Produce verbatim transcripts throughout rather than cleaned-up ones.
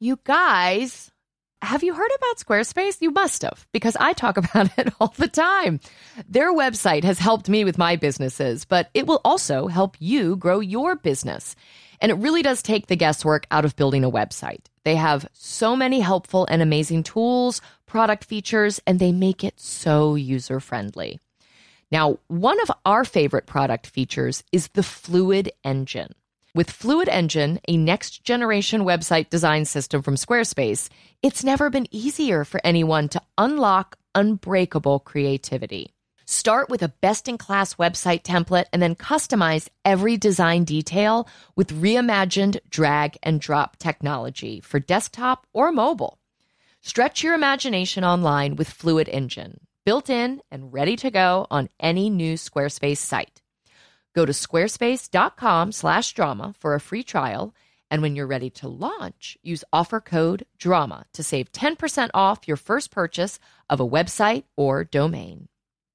You guys, have you heard about Squarespace? You must have, because I talk about it all the time. Their website has helped me with my businesses, but it will also help you grow your business. And it really does take the guesswork out of building a website. They have so many helpful and amazing tools, product features, and they make it so user-friendly. Now, one of our favorite product features is the Fluid Engine. With Fluid Engine, a next-generation website design system from Squarespace, it's never been easier for anyone to unlock unbreakable creativity. Start with a best-in-class website template and then customize every design detail with reimagined drag-and-drop technology for desktop or mobile. Stretch your imagination online with Fluid Engine, built in and ready to go on any new Squarespace site. Go to squarespace.com slash drama for a free trial, and when you're ready to launch, use offer code DRAMA to save ten percent off your first purchase of a website or domain.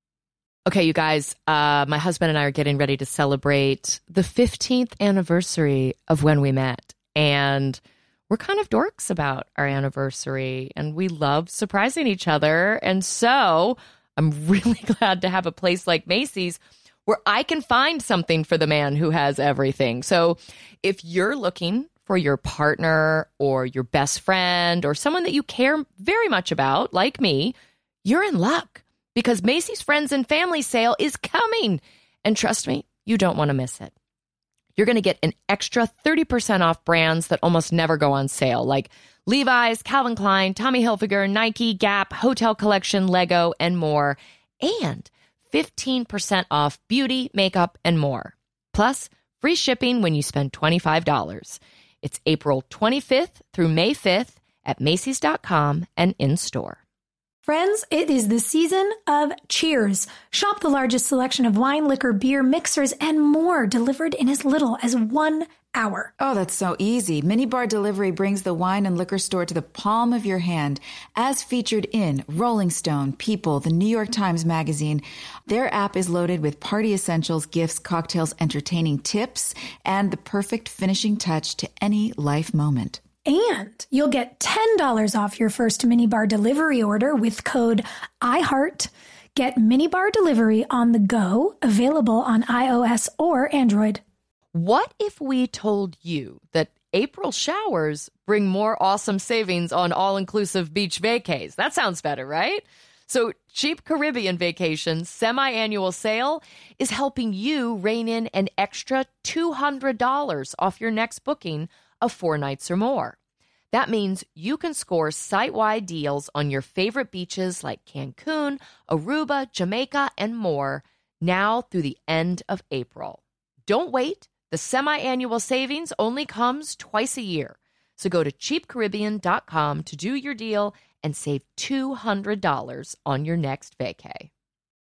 Okay, you guys, uh, my husband and I are getting ready to celebrate the fifteenth anniversary of when we met, and we're kind of dorks about our anniversary, and we love surprising each other, and so I'm really glad to have a place like Macy's where I can find something for the man who has everything. So if you're looking for your partner or your best friend or someone that you care very much about, like me, you're in luck because Macy's Friends and Family Sale is coming. And trust me, you don't want to miss it. You're going to get an extra thirty percent off brands that almost never go on sale, like Levi's, Calvin Klein, Tommy Hilfiger, Nike, Gap, Hotel Collection, Lego, and more. And fifteen percent off beauty, makeup, and more. Plus, free shipping when you spend twenty-five dollars. It's April twenty-fifth through May fifth at Macy's dot com and in-store. Friends, it is the season of Cheers. Shop the largest selection of wine, liquor, beer, mixers, and more delivered in as little as one hour. Oh, that's so easy. Minibar Delivery brings the wine and liquor store to the palm of your hand, as featured in Rolling Stone, People, the New York Times Magazine. Their app is loaded with party essentials, gifts, cocktails, entertaining tips, and the perfect finishing touch to any life moment. And you'll get ten dollars off your first Minibar Delivery order with code IHEART. Get Minibar Delivery on the go, available on iOS or Android. What if we told you that April showers bring more awesome savings on all-inclusive beach vacays? That sounds better, right? So Cheap Caribbean Vacations semi-annual sale is helping you rein in an extra two hundred dollars off your next booking of four nights or more. That means you can score site-wide deals on your favorite beaches like Cancun, Aruba, Jamaica, and more now through the end of April. Don't wait. The semi-annual savings only comes twice a year. So go to cheap caribbean dot com to do your deal and save two hundred dollars on your next vacay.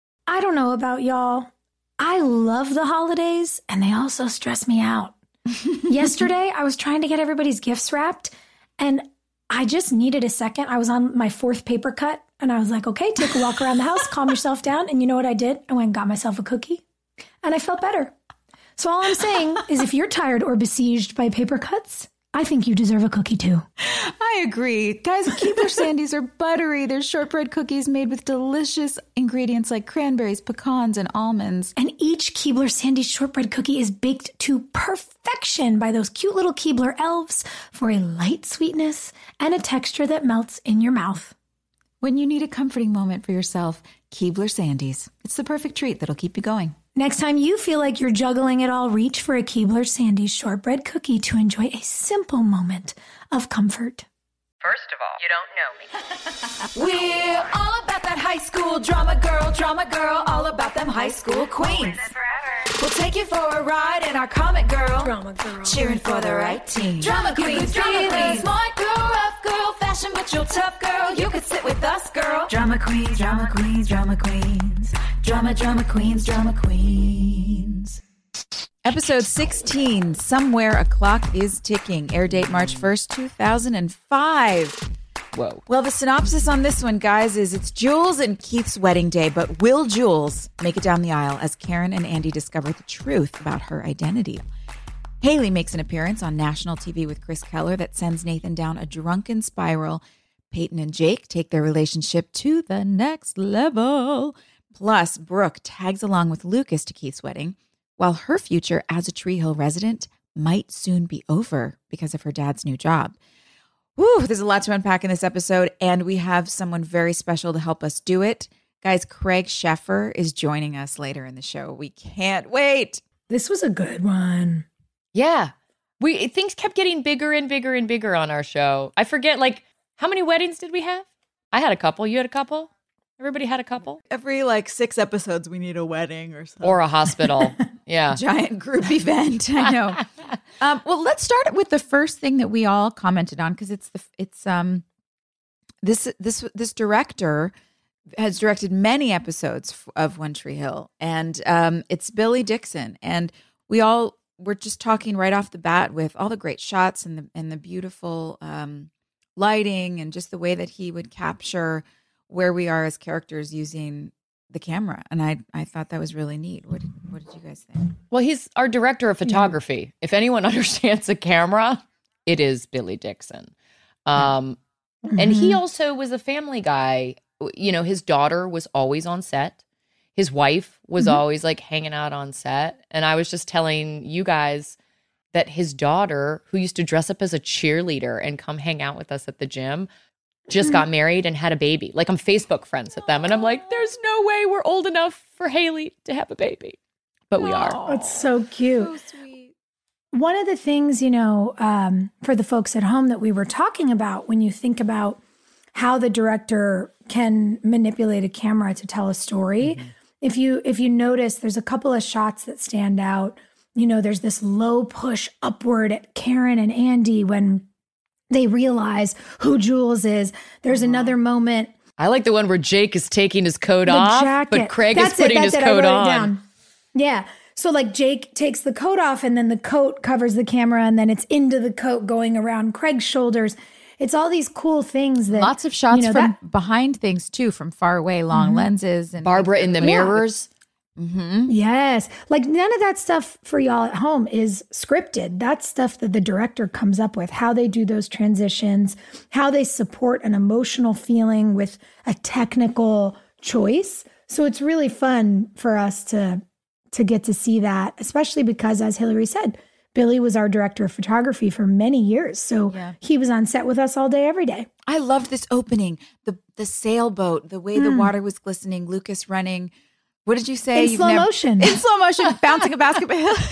I don't know about y'all. I love the holidays, and they also stress me out. Yesterday, I was trying to get everybody's gifts wrapped, and I just needed a second. I was on my fourth paper cut, and I was like, okay, take a walk around the house, calm yourself down. And you know what I did? I went and got myself a cookie, and I felt better. So all I'm saying is if you're tired or besieged by paper cuts, I think you deserve a cookie too. I agree. Guys, Keebler Sandies are buttery. They're shortbread cookies made with delicious ingredients like cranberries, pecans, and almonds. And each Keebler Sandies shortbread cookie is baked to perfection by those cute little Keebler elves for a light sweetness and a texture that melts in your mouth. When you need a comforting moment for yourself, Keebler Sandies. It's the perfect treat that'll keep you going. Next time you feel like you're juggling it all, reach for a Keebler Sandies shortbread cookie to enjoy a simple moment of comfort. First of all, you don't know me. We're all about that high school drama girl, drama girl, all about them high school queens. We'll take you for a ride in our comic girl, Drama girl, cheering for the right team. Drama queens, drama queens, smart girl, rough girl, fashion but you're tough girl. You could sit with us, girl. Drama queens, drama queens, drama queens, drama, drama queens, drama queens. Episode sixteen, Somewhere a Clock is Ticking. Air date March first, two thousand five. Whoa. Well, the synopsis on this one, guys, is it's Jules and Keith's wedding day, but will Jules make it down the aisle as Karen and Andy discover the truth about her identity? Haley makes an appearance on national T V with Chris Keller that sends Nathan down a drunken spiral. Peyton and Jake take their relationship to the next level. Plus, Brooke tags along with Lucas to Keith's wedding, while her future as a Tree Hill resident might soon be over because of her dad's new job. Woo, there's a lot to unpack in this episode, and we have someone very special to help us do it. Guys, Craig Sheffer is joining us later in the show. We can't wait. This was a good one. Yeah. We things kept getting bigger and bigger and bigger on our show. I forget, like, how many weddings did we have? I had a couple. You had a couple? Everybody had a couple? Every like six episodes, we need a wedding or something. Or a hospital. Yeah. Giant group event. I know. Um, well, let's start with the first thing that we all commented on, because it's the it's um this this this director has directed many episodes of One Tree Hill, and um, it's Billy Dixon, and we all were just talking right off the bat with all the great shots and the and the beautiful um, lighting and just the way that he would capture where we are as characters using the camera. And I I thought that was really neat. What did, what did you guys think? Well, he's our director of photography. If anyone understands a camera, it is Billy Dixon. Um, mm-hmm. And he also was a family guy. You know, his daughter was always on set. His wife was mm-hmm. always like hanging out on set. And I was just telling you guys that his daughter, who used to dress up as a cheerleader and come hang out with us at the gym, just got married and had a baby. Like, I'm Facebook friends with them. And I'm like, there's no way we're old enough for Haley to have a baby. But we are. It's so cute. So sweet. One of the things, you know, um, for the folks at home that we were talking about, when you think about how the director can manipulate a camera to tell a story, mm-hmm. if you if you notice, there's a couple of shots that stand out. You know, there's this low push upward at Karen and Andy when they realize who Jules is. There's uh-huh. another moment. I like the one where Jake is taking his coat the off, jacket. but Craig that's is putting it, his it. coat I wrote on. It down. Yeah. So like Jake takes the coat off and then the coat covers the camera and then it's into the coat going around Craig's shoulders. It's all these cool things that lots of shots you know, from that, behind things too, from far away, long mm-hmm. lenses, and Barbara in the yeah. mirrors. Mm-hmm. Yes. Like none of that stuff for y'all at home is scripted. That's stuff that the director comes up with, how they do those transitions, how they support an emotional feeling with a technical choice. So it's really fun for us to to get to see that, especially because, as Hillary said, Billy was our director of photography for many years. So yeah. he was on set with us all day, every day. I loved this opening, the the sailboat, the way mm. the water was glistening, Lucas running. What did you say? In You've slow never, motion. In slow motion, bouncing a basketball.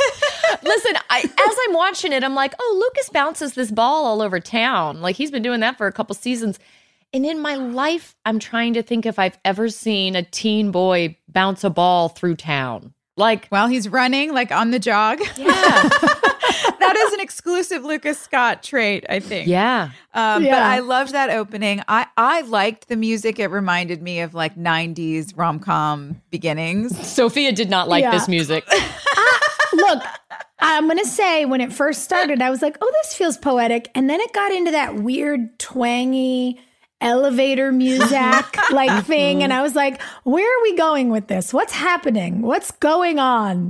Listen, I, as I'm watching it, I'm like, oh, Lucas bounces this ball all over town. Like, he's been doing that for a couple seasons. And in my life, I'm trying to think if I've ever seen a teen boy bounce a ball through town. Like, while he's running, like on the jog. Yeah. That is an exclusive Lucas Scott trait, I think. Yeah. Um, yeah. But I loved that opening. I, I liked the music. It reminded me of like nineties rom-com beginnings. Sophia did not like yeah. this music. I, look, I'm going to say when it first started, I was like, oh, this feels poetic. And then it got into that weird twangy elevator music like thing. And I was like, where are we going with this? What's happening? What's going on?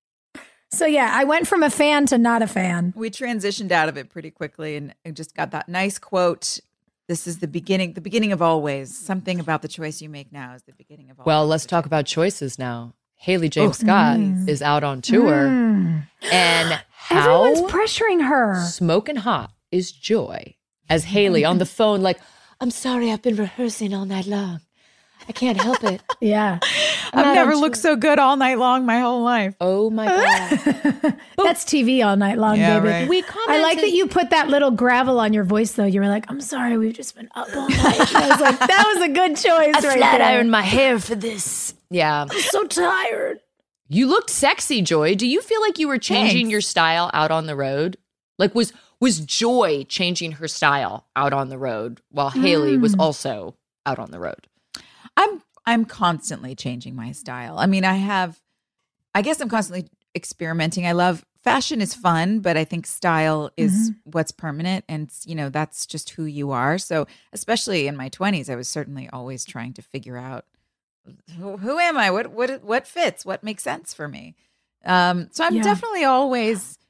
So yeah, I went from a fan to not a fan. We transitioned out of it pretty quickly and, and just got that nice quote. This is the beginning, the beginning of always. Something about the choice you make now is the beginning of always. Well, let's talk about choices now. Haley James oh, Scott mm. is out on tour. Mm. And how everyone's pressuring her. Smoking hot is Joy. As Haley on the phone, like, I'm sorry, I've been rehearsing all night long. I can't help it. Yeah. I've never looked so good all night long my whole life. Oh my God. That's T V all night long, yeah, baby. Right. We commented- I like that you put that little gravel on your voice, though. You were like, I'm sorry, we've just been up all night. I was like, that was a good choice I right flat there. ironed my hair for this. Yeah. I'm so tired. You looked sexy, Joy. Do you feel like you were changing Thanks. your style out on the road? Like, was was Joy changing her style out on the road while mm. Haley was also out on the road? I'm I'm constantly changing my style. I mean, I have, I guess I'm constantly experimenting. I love fashion is fun, but I think style is mm-hmm. what's permanent. And, you know, that's just who you are. So especially in my twenties, I was certainly always trying to figure out who, who am I? What, what, what fits? What makes sense for me? Um, so I'm Yeah. definitely always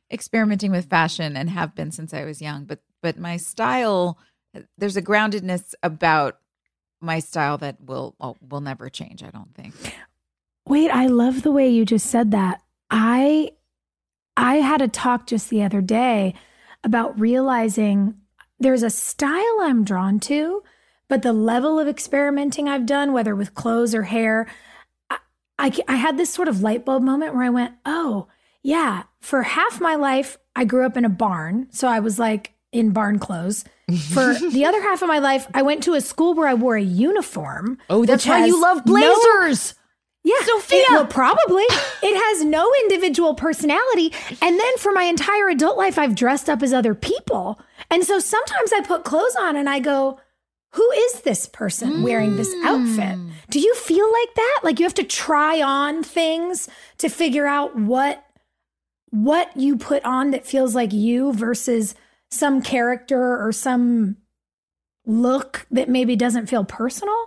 experimenting with fashion and have been since I was young, but but my style, there's a groundedness about my style that will will never change, I don't think. Wait, I love the way you just said that. I I had a talk just the other day about realizing there's a style I'm drawn to, but the level of experimenting I've done, whether with clothes or hair, I, I, I had this sort of light bulb moment where I went, oh, yeah, for half my life, I grew up in a barn. So I was like in barn clothes. For the other half of my life, I went to a school where I wore a uniform. Oh, that's which why has you love no- blazers. Yeah. Sophia! It- well, probably. It has no individual personality. And then for my entire adult life, I've dressed up as other people. And so sometimes I put clothes on and I go, who is this person wearing this outfit? Do you feel like that? Like you have to try on things to figure out what what you put on that feels like you versus some character or some look that maybe doesn't feel personal?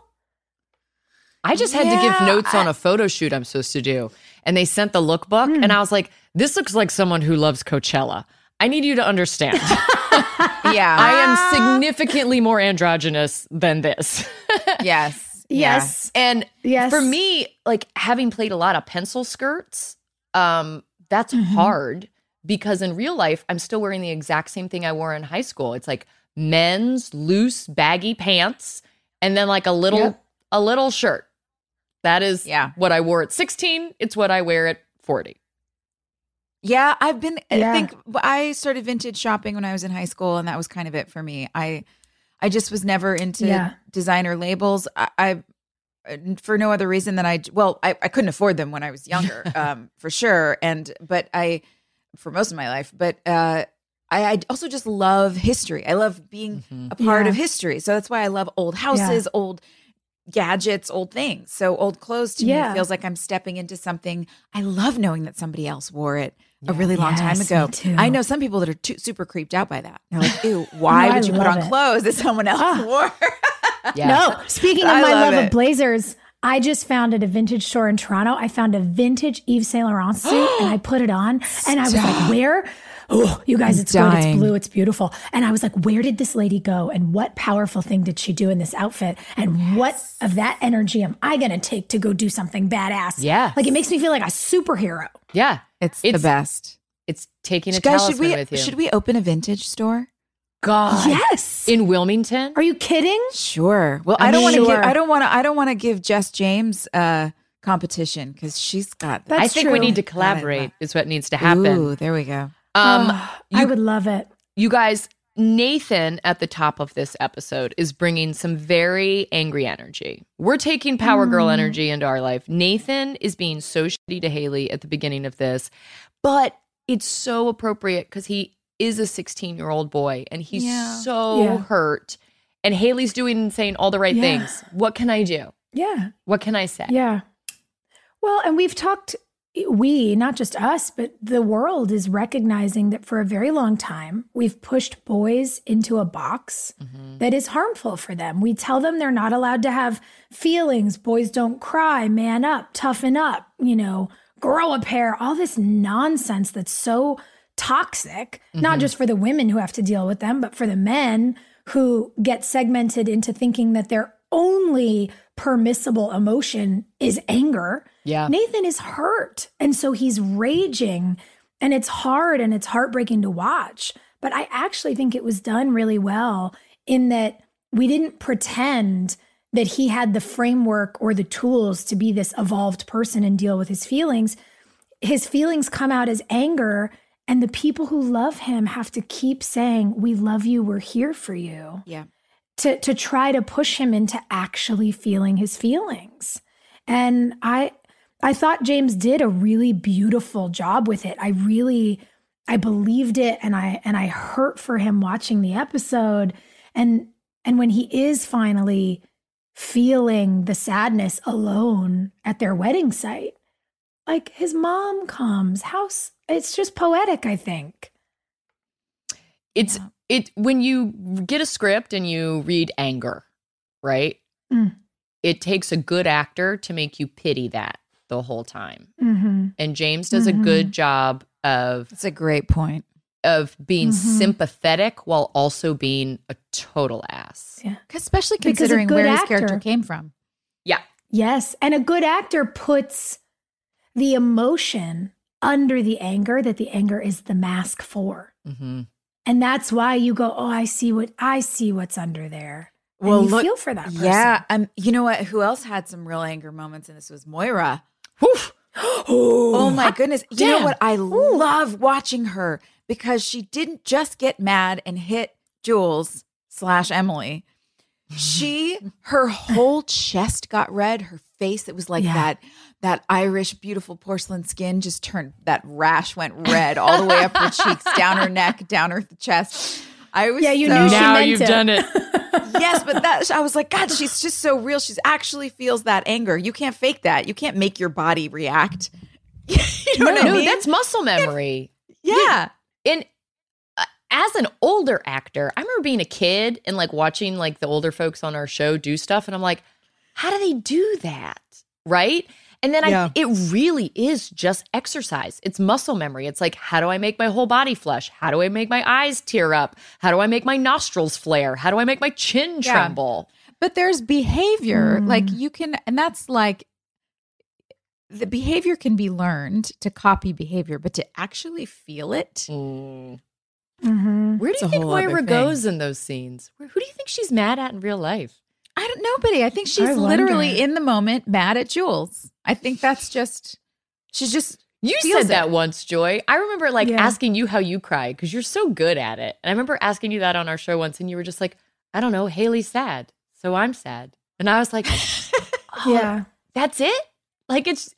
I just had Yeah, to give notes I- on a photo shoot I'm supposed to do. And they sent the lookbook. And I was like, this looks like someone who loves Coachella. I need you to understand. Yeah. I am significantly more androgynous than this. yes. Yes. And Yes. for me, like having played a lot of pencil skirts, um, that's Mm-hmm. hard because in real life, I'm still wearing the exact same thing I wore in high school. It's like men's loose, baggy pants, and then like a little, Yep. a little shirt. That is Yeah. what I wore at sixteen. It's what I wear at forty. Yeah, I've been. Yeah. I think I started vintage shopping when I was in high school, and that was kind of it for me. I, I just was never into Yeah. designer labels. I, I, for no other reason than I. Well, I, I couldn't afford them when I was younger, um, for sure. And but I, for most of my life, but uh, I, I also just love history. I love being a part Yeah. of history. So that's why I love old houses, old gadgets, old things. So old clothes to Yeah. me feels like I'm stepping into something. I love knowing that somebody else wore it a really long time Yes, ago. me too. I know some people that are too, super creeped out by that. They're like, ew, why No, I would you put love on it. clothes that someone else wore? Yeah. No, speaking of I my love love it. of blazers, I just found at a vintage store in Toronto, I found a vintage Yves Saint Laurent suit and I put it on and I was like, where? Oh, you guys, it's good. dying. It's blue. It's beautiful. And I was like, where did this lady go? And what powerful thing did she do in this outfit? And what of that energy am I going to take to go do something badass? Yes. Like it makes me feel like a superhero. Yeah. It's, It's- the best. It's taking a Guys, talisman should we with you. should we open a vintage store? God. Yes. In Wilmington? Are you kidding? Sure. Well, I I, don't want to mean- give. I don't want to. I don't want to give Jess James uh, competition because she's got. That's I think true. we need to God, I collaborate love- is what needs to happen. Ooh, there we go. Um, Oh, I would love it. you guys, Nathan at the top of this episode is bringing some very angry energy. We're taking power girl Mm. energy into our life. Nathan is being so shitty to Haley at the beginning of this, but it's so appropriate because he is a sixteen-year-old boy and he's Yeah. so Yeah. hurt. And Haley's doing and saying all the right Yeah. things. What can I do? Yeah. What can I say? Yeah. Well, and we've talked, we, not just us, but the world is recognizing that for a very long time, we've pushed boys into a box that is harmful for them. We tell them they're not allowed to have feelings. Boys don't cry, man up, toughen up, you know, grow a pair, all this nonsense that's so toxic, not just for the women who have to deal with them, but for the men who get segmented into thinking that their only permissible emotion is anger. Yeah. Nathan is hurt. And so he's raging and it's hard and it's heartbreaking to watch. But I actually think it was done really well in that we didn't pretend that he had the framework or the tools to be this evolved person and deal with his feelings. His feelings come out as anger, and the people who love him have to keep saying, we love you, we're here for you, Yeah. to, to try to push him into actually feeling his feelings. And I I thought James did a really beautiful job with it. I really I believed it, and I and I hurt for him watching the episode. And and when he is finally feeling the sadness alone at their wedding site, like his mom comes. How s- it's just poetic, I think. It's it when you get a script and you read anger, right? Mm. It takes a good actor to make you pity that the whole time. Mm-hmm. And James does Mhm. a good job of That's a great point. of being Mhm. sympathetic while also being a total ass. Yeah. Especially Because a considering good where his actor- character came from. Yeah. Yes. And a good actor puts the emotion under the anger that the anger is the mask for. Mm-hmm. And that's why you go, oh, I see what I see what's under there. And Well, you look- feel for that person. Yeah. Um, you know what? Who else had some real anger moments? And this was Moira. oh, Oh my goodness. You damn. know what? I love watching her because she didn't just get mad and hit Jules slash Emily. She, her whole chest got red. Her face, it was like Yeah. that, that Irish beautiful porcelain skin just turned, that rash went red all the way up her cheeks, down her neck, down her chest. I was Yeah, you so, knew she Now meant you've it. done it. yes, but that I was like, God, she's just so real. She's actually feels that anger. You can't fake that. You can't make your body react. you know what I No, mean? that's muscle memory. yeah. And uh, as an older actor, I remember being a kid and like watching like the older folks on our show do stuff, and I'm like, how do they do that? Right? And then Yeah. I, it really is just exercise. It's muscle memory. It's like, how do I make my whole body flush? How do I make my eyes tear up? How do I make my nostrils flare? How do I make my chin Yeah. tremble? But there's behavior, Mm. like you can, and that's like the behavior can be learned to copy behavior, but to actually feel it. Mm. Mhm. Where do It's you a think whole other Moira thing. goes in those scenes? Where, who do you think she's mad at in real life? I don't know, Nobody. I think she's I literally wonder. in the moment mad at Jules. I think that's just, she's just, You feels said that it. once, Joy. I remember like Yeah. asking you how you cry because you're so good at it. And I remember asking you that on our show once, and you were just like, I don't know, Haley's sad, so I'm sad. And I was like, oh, Yeah. that's it? Like it's,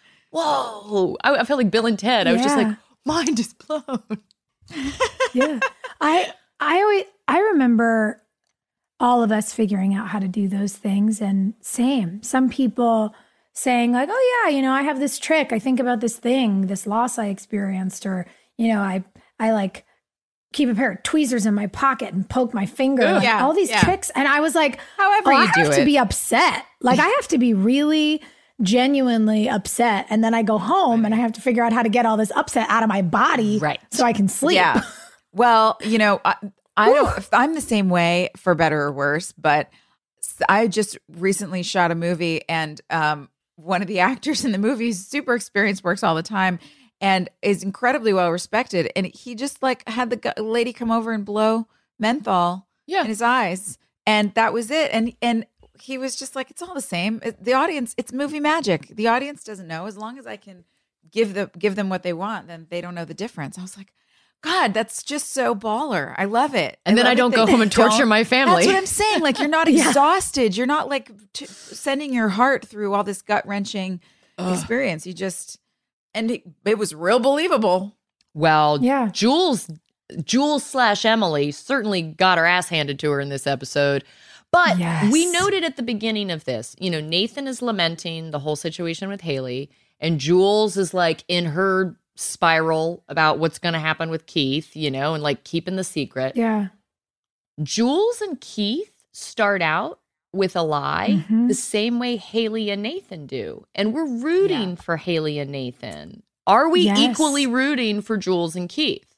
whoa. I, I felt like Bill and Ted. I was just Yeah. like, mind is blown. Yeah. I I always I remember all of us figuring out how to do those things, and same. Some people saying like, "Oh yeah, you know, I have this trick. I think about this thing, this loss I experienced, or you know, I I like keep a pair of tweezers in my pocket and poke my finger." Ugh. Like, Yeah, all these yeah. tricks, and I was like, however "Oh, you I do have it. to be upset. Like I have to be really." Genuinely upset, and then I go home and I have to figure out how to get all this upset out of my body Right. so I can sleep. Yeah. Well, you know, I, I don't, I'm the same way for better or worse, but s- I just recently shot a movie, and um, one of the actors in the movie is super experienced, works all the time, and is incredibly well respected. And he just like had the gu- lady come over and blow menthol Yeah. in his eyes. And that was it. And, and, he was just like, it's all the same. It- the audience, it's movie magic. The audience doesn't know. As long as I can give the give them what they want, then they don't know the difference. I was like, God, that's just so baller. I love it. And then love I it don't that go you home and torture don't- my family. That's what I'm saying. Like, you're not exhausted. You're not like t- sending your heart through all this gut wrenching experience. You just, and it, it was real believable. Well, Yeah. Jules, Jules slash Emily certainly got her ass handed to her in this episode. But Yes. we noted at the beginning of this, you know, Nathan is lamenting the whole situation with Haley, and Jules is like in her spiral about what's going to happen with Keith, you know, and like keeping the secret. Yeah. Jules and Keith start out with a lie Mhm. the same way Haley and Nathan do. And we're rooting Yeah. for Haley and Nathan. Are we Yes. equally rooting for Jules and Keith?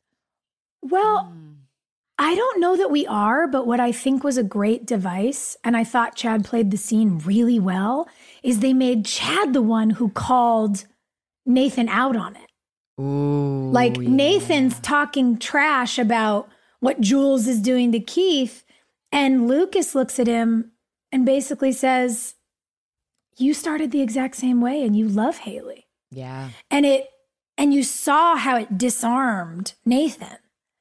Well, I don't know that we are, but what I think was a great device, and I thought Chad played the scene really well, is they made Chad the one who called Nathan out on it. Ooh. Like Nathan's talking trash about what Jules is doing to Keith, and Lucas looks at him and basically says, "You started the exact same way and you love Haley." Yeah. And it and you saw how it disarmed Nathan.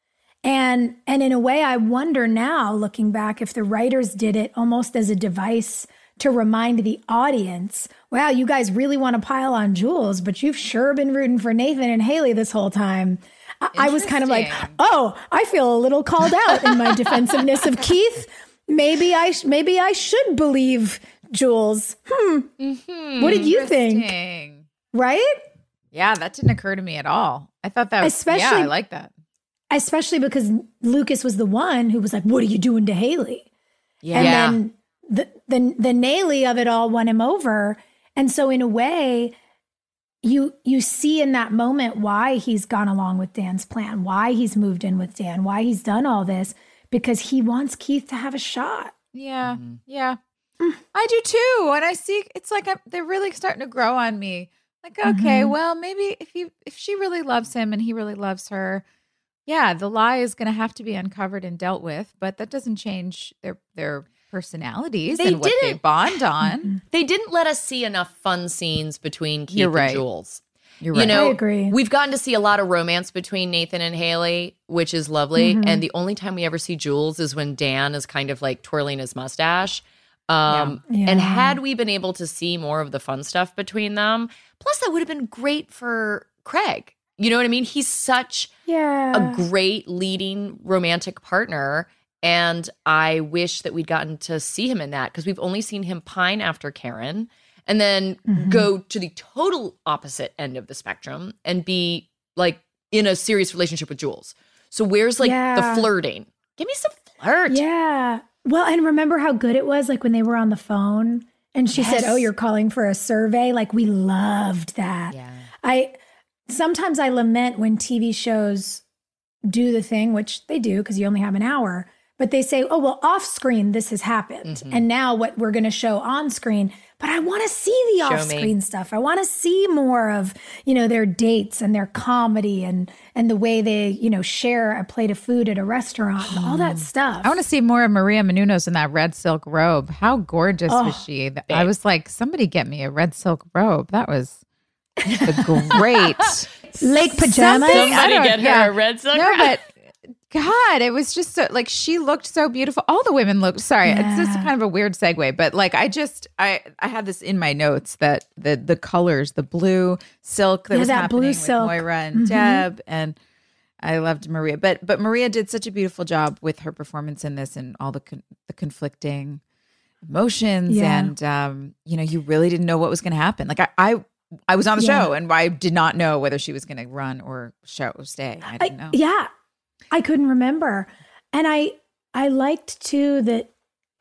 And and in a way, I wonder now, looking back, if the writers did it almost as a device to remind the audience, wow, you guys really want to pile on Jules, but you've sure been rooting for Nathan and Haley this whole time. I, I was kind of like, Interesting. oh, I feel a little called out in my defensiveness of Keith. Maybe I sh- maybe I should believe Jules. Hmm. What did you think? Interesting. Right? Yeah, that didn't occur to me at all. I thought that was, Especially- yeah, I like that. Especially because Lucas was the one who was like, "What are you doing to Haley?" Yeah. And Yeah. then the the the Naley of it all won him over. And so in a way, you you see in that moment why he's gone along with Dan's plan, why he's moved in with Dan, why he's done all this, because he wants Keith to have a shot. Yeah, mm-hmm. yeah. Mm. I do too. And I see it's like I'm, they're really starting to grow on me. Like, okay, mm-hmm. well, maybe if you if she really loves him and he really loves her, yeah, the lie is going to have to be uncovered and dealt with. But that doesn't change their their personalities they and what they bond on. They didn't let us see enough fun scenes between Keith You're right. and Jules. You're right. You know, I agree. We've gotten to see a lot of romance between Nathan and Haley, which is lovely. Mm-hmm. And the only time we ever see Jules is when Dan is kind of like twirling his mustache. Um, yeah. Yeah. And had we been able to see more of the fun stuff between them, plus that would have been great for Craig. You know what I mean? He's such yeah. a great leading romantic partner. And I wish that we'd gotten to see him in that, because we've only seen him pine after Karen and then mm-hmm. go to the total opposite end of the spectrum and be like in a serious relationship with Jules. So where's like yeah. the flirting? Give me some flirt. Yeah. Well, and remember how good it was like when they were on the phone and she yes. said, oh, you're calling for a survey? Like we loved that. Yeah. I sometimes I lament when T V shows do the thing, which they do because you only have an hour. But they say, oh, well, off screen, this has happened. Mm-hmm. And now what we're going to show on screen. But I want to see the off screen stuff. I want to see more of, you know, their dates and their comedy and and the way they, you know, share a plate of food at a restaurant and all that stuff. I want to see more of Maria Menounos in that red silk robe. How gorgeous oh, was she? Babe. I was like, somebody get me a red silk robe. That was the great Lake pajamas. Somebody get her yeah. a red silk no, robe. But God, it was just so like she looked so beautiful. All the women looked. Sorry, yeah. it's just kind of a weird segue, but like I just I I had this in my notes that the the colors, the blue silk that yeah, was that happening blue with silk. Moira and mm-hmm. Deb, and I loved Maria. But but Maria did such a beautiful job with her performance in this and all the con- the conflicting emotions, yeah. and um, you know, you really didn't know what was going to happen. Like I. I I was on the yeah. show and I did not know whether she was going to run or show stay. I didn't I, know. Yeah. I couldn't remember. And I I liked too that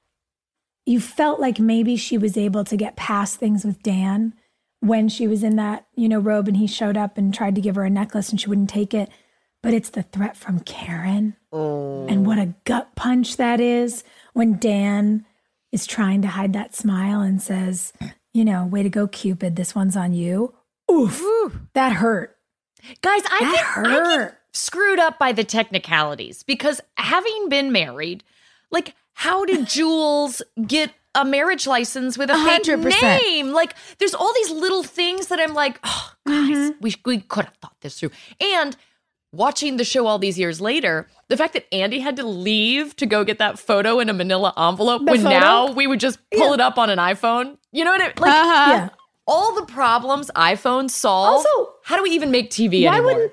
you felt like maybe she was able to get past things with Dan when she was in that, you know, robe and he showed up and tried to give her a necklace and she wouldn't take it. But it's the threat from Karen. Oh. And what a gut punch that is when Dan is trying to hide that smile and says, you know, way to go, Cupid. This one's on you. Oof. Ooh. That hurt. Guys, I that get, hurt. I get screwed up by the technicalities because having been married, like, how did Jules get a marriage license with a fake one hundred percent name? Like, there's all these little things that I'm like, oh, guys, mm-hmm. we, we could have thought this through. And watching the show all these years later, the fact that Andy had to leave to go get that photo in a manila envelope the when photo? Now we would just pull yeah. it up on an iPhone. You know what I mean? Like, uh-huh. yeah. all the problems iPhones solve. Also, how do we even make T V why anymore? Wouldn't,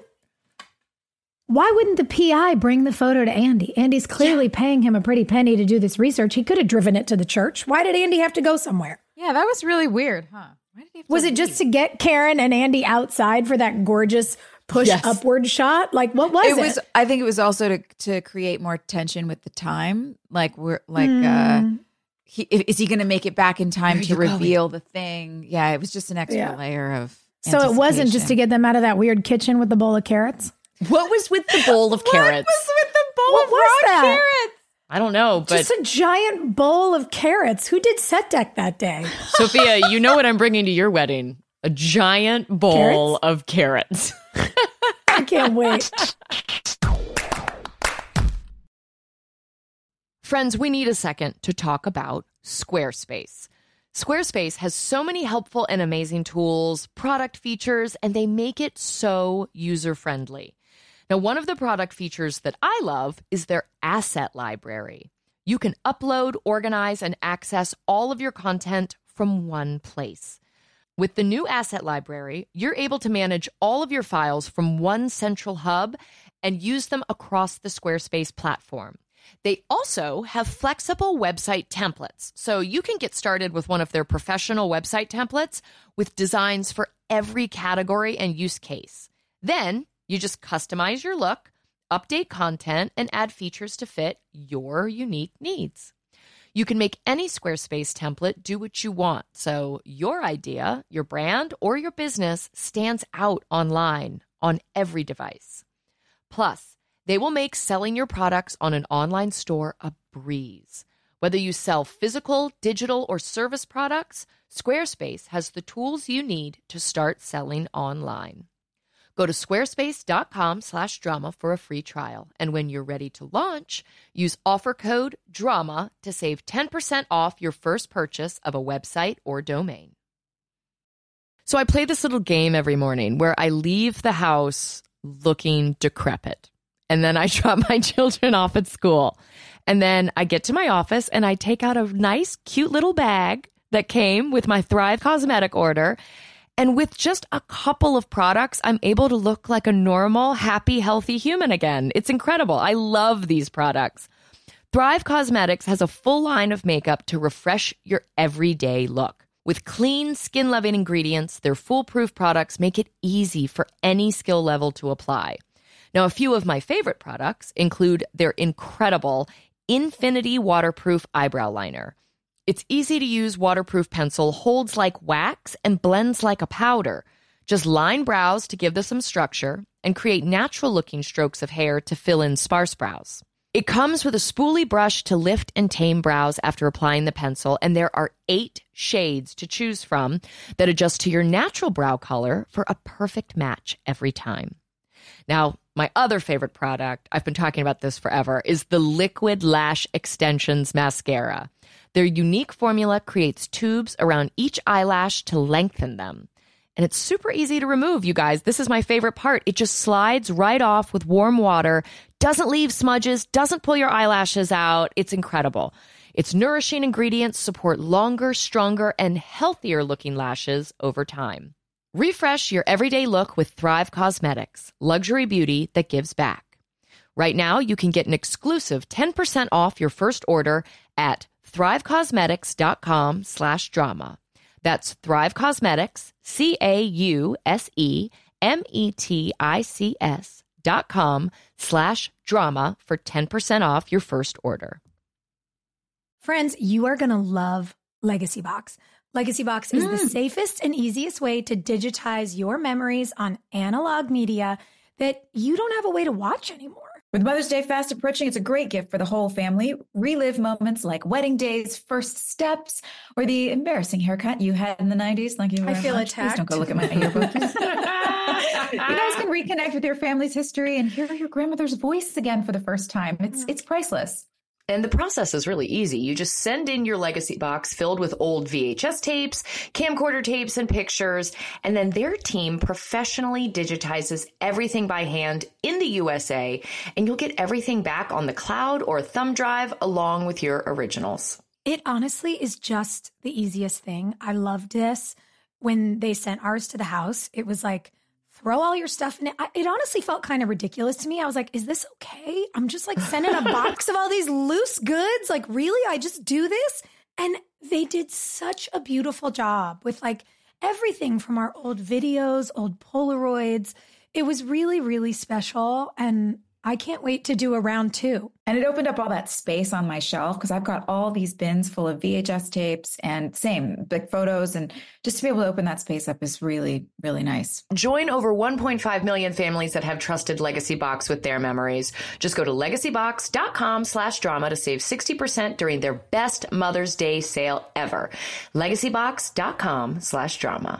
why wouldn't the P I bring the photo to Andy? Andy's clearly yeah. paying him a pretty penny to do this research. He could have driven it to the church. Why did Andy have to go somewhere? Yeah, that was really weird, huh? Why did he have to was it leave? just to get Karen and Andy outside for that gorgeous push yes. upward shot? Like, what was it? It was. I think it was also to to create more tension with the time. Like we're like, mm. uh, he, is he going to make it back in time to reveal going? The thing? Yeah, it was just an extra yeah. layer of. So it wasn't just to get them out of that weird kitchen with the bowl of carrots. What was with the bowl of carrots? What was with the bowl what of was raw that? carrots? I don't know, but just a giant bowl of carrots. Who did set deck that day? Sophia, you know what I'm bringing to your wedding? A giant bowl carrots? Of carrots. I can't wait. Friends, we need a second to talk about Squarespace. Squarespace has so many helpful and amazing tools, product features, and they make it so user-friendly. Now, one of the product features that I love is their asset library. You can upload, organize, and access all of your content from one place. With the new asset library, you're able to manage all of your files from one central hub and use them across the Squarespace platform. They also have flexible website templates, so you can get started with one of their professional website templates with designs for every category and use case. Then you just customize your look, update content, and add features to fit your unique needs. You can make any Squarespace template do what you want, so your idea, your brand, or your business stands out online on every device. Plus, they will make selling your products on an online store a breeze. Whether you sell physical, digital, or service products, Squarespace has the tools you need to start selling online. Go to squarespace.com slash drama for a free trial. And when you're ready to launch, use offer code DRAMA to save ten percent off your first purchase of a website or domain. So I play this little game every morning where I leave the house looking decrepit. And then I drop my children off at school. And then I get to my office and I take out a nice, cute little bag that came with my Thrive Cosmetic order. And with just a couple of products, I'm able to look like a normal, happy, healthy human again. It's incredible. I love these products. Thrive Cosmetics has a full line of makeup to refresh your everyday look. With clean, skin-loving ingredients, their foolproof products make it easy for any skill level to apply. Now, a few of my favorite products include their incredible Infinity Waterproof Eyebrow Liner. Its easy-to-use waterproof pencil holds like wax and blends like a powder. Just line brows to give them some structure and create natural-looking strokes of hair to fill in sparse brows. It comes with a spoolie brush to lift and tame brows after applying the pencil, and there are eight shades to choose from that adjust to your natural brow color for a perfect match every time. Now, my other favorite product, I've been talking about this forever, is the Liquid Lash Extensions Mascara. Their unique formula creates tubes around each eyelash to lengthen them. And it's super easy to remove, you guys. This is my favorite part. It just slides right off with warm water, doesn't leave smudges, doesn't pull your eyelashes out. It's incredible. Its nourishing ingredients support longer, stronger, and healthier looking lashes over time. Refresh your everyday look with Thrive Cosmetics, luxury beauty that gives back. Right now, you can get an exclusive ten percent off your first order at thrivecosmetics.com slash drama. That's Thrive Cosmetics, C A U S E M E T I C S dot com slash drama for ten percent off your first order. Friends, you are going to love Legacy Box. Legacy Box is mm. the safest and easiest way to digitize your memories on analog media that you don't have a way to watch anymore. With Mother's Day fast approaching, it's a great gift for the whole family. Relive moments like wedding days, first steps, or the embarrassing haircut you had in the nineties. Like you I feel much. attacked. Please don't go look at my yearbook. You guys can reconnect with your family's history and hear your grandmother's voice again for the first time. It's it's priceless. And the process is really easy. You just send in your Legacy Box filled with old V H S tapes, camcorder tapes, and pictures, and then their team professionally digitizes everything by hand in the U S A, and you'll get everything back on the cloud or thumb drive along with your originals. It honestly is just the easiest thing. I loved this. When they sent ours to the house, it was like, throw all your stuff in it. I, it honestly felt kind of ridiculous to me. I was like, is this okay? I'm just like sending a box of all these loose goods. Like, really? I just do this? And they did such a beautiful job with like everything from our old videos, old Polaroids. It was really, really special. And I can't wait to do a round two. And it opened up all that space on my shelf because I've got all these bins full of V H S tapes and same big photos. And just to be able to open that space up is really, really nice. Join over one point five million families that have trusted Legacy Box with their memories. Just go to legacybox.com slash drama to save sixty percent during their best Mother's Day sale ever. legacybox.com slash drama.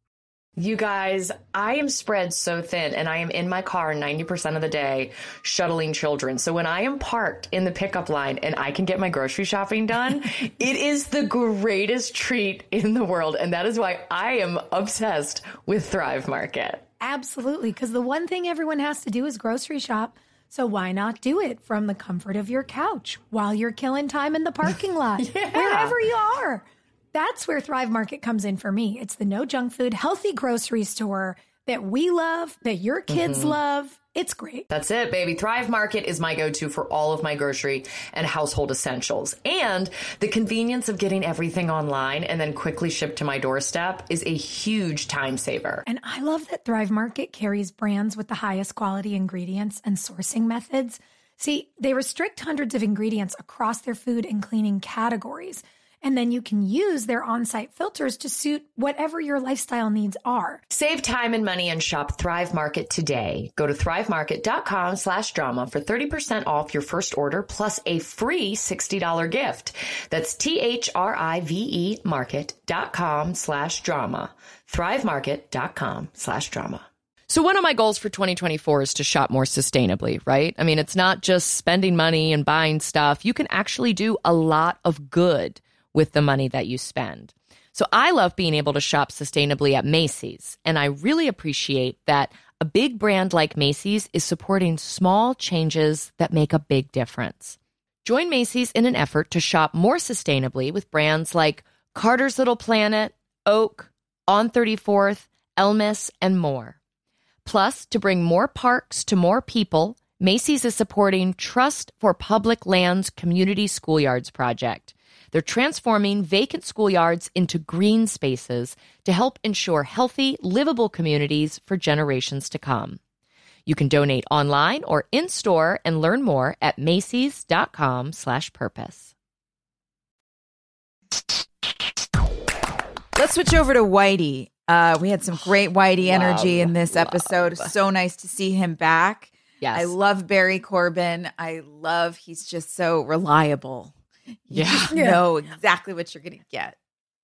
You guys, I am spread so thin and I am in my car ninety percent of the day shuttling children. So when I am parked in the pickup line and I can get my grocery shopping done, it is the greatest treat in the world. And that is why I am obsessed with Thrive Market. Absolutely. Because the one thing everyone has to do is grocery shop. So why not do it from the comfort of your couch while you're killing time in the parking lot, yeah. wherever you are? That's where Thrive Market comes in for me. It's the no junk food, healthy grocery store that we love, that your kids mm-hmm. love. It's great. That's it, baby. Thrive Market is my go-to for all of my grocery and household essentials. And the convenience of getting everything online and then quickly shipped to my doorstep is a huge time saver. And I love that Thrive Market carries brands with the highest quality ingredients and sourcing methods. See, they restrict hundreds of ingredients across their food and cleaning categories. And then you can use their on-site filters to suit whatever your lifestyle needs are. Save time and money and shop Thrive Market today. Go to thrivemarket.com slash drama for thirty percent off your first order plus a free sixty dollars gift. That's T-H-R-I-V-E market.com slash drama. thrivemarket.com slash drama. So one of my goals for twenty twenty-four is to shop more sustainably, right? I mean, it's not just spending money and buying stuff. You can actually do a lot of good with the money that you spend. So I love being able to shop sustainably at Macy's, and I really appreciate that a big brand like Macy's is supporting small changes that make a big difference. Join Macy's in an effort to shop more sustainably with brands like Carter's Little Planet, Oak, On thirty-fourth, Elmis, and more. Plus, to bring more parks to more people, Macy's is supporting Trust for Public Lands Community Schoolyards project. They're transforming vacant schoolyards into green spaces to help ensure healthy, livable communities for generations to come. You can donate online or in-store and learn more at Macy's.com slash purpose. Let's switch over to Whitey. Uh, we had some great Whitey energy Love, in this episode. love. So nice to see him back. Yes. I love Barry Corbin. I love he's just so reliable. You Yeah. just Yeah. know exactly what you're going to get.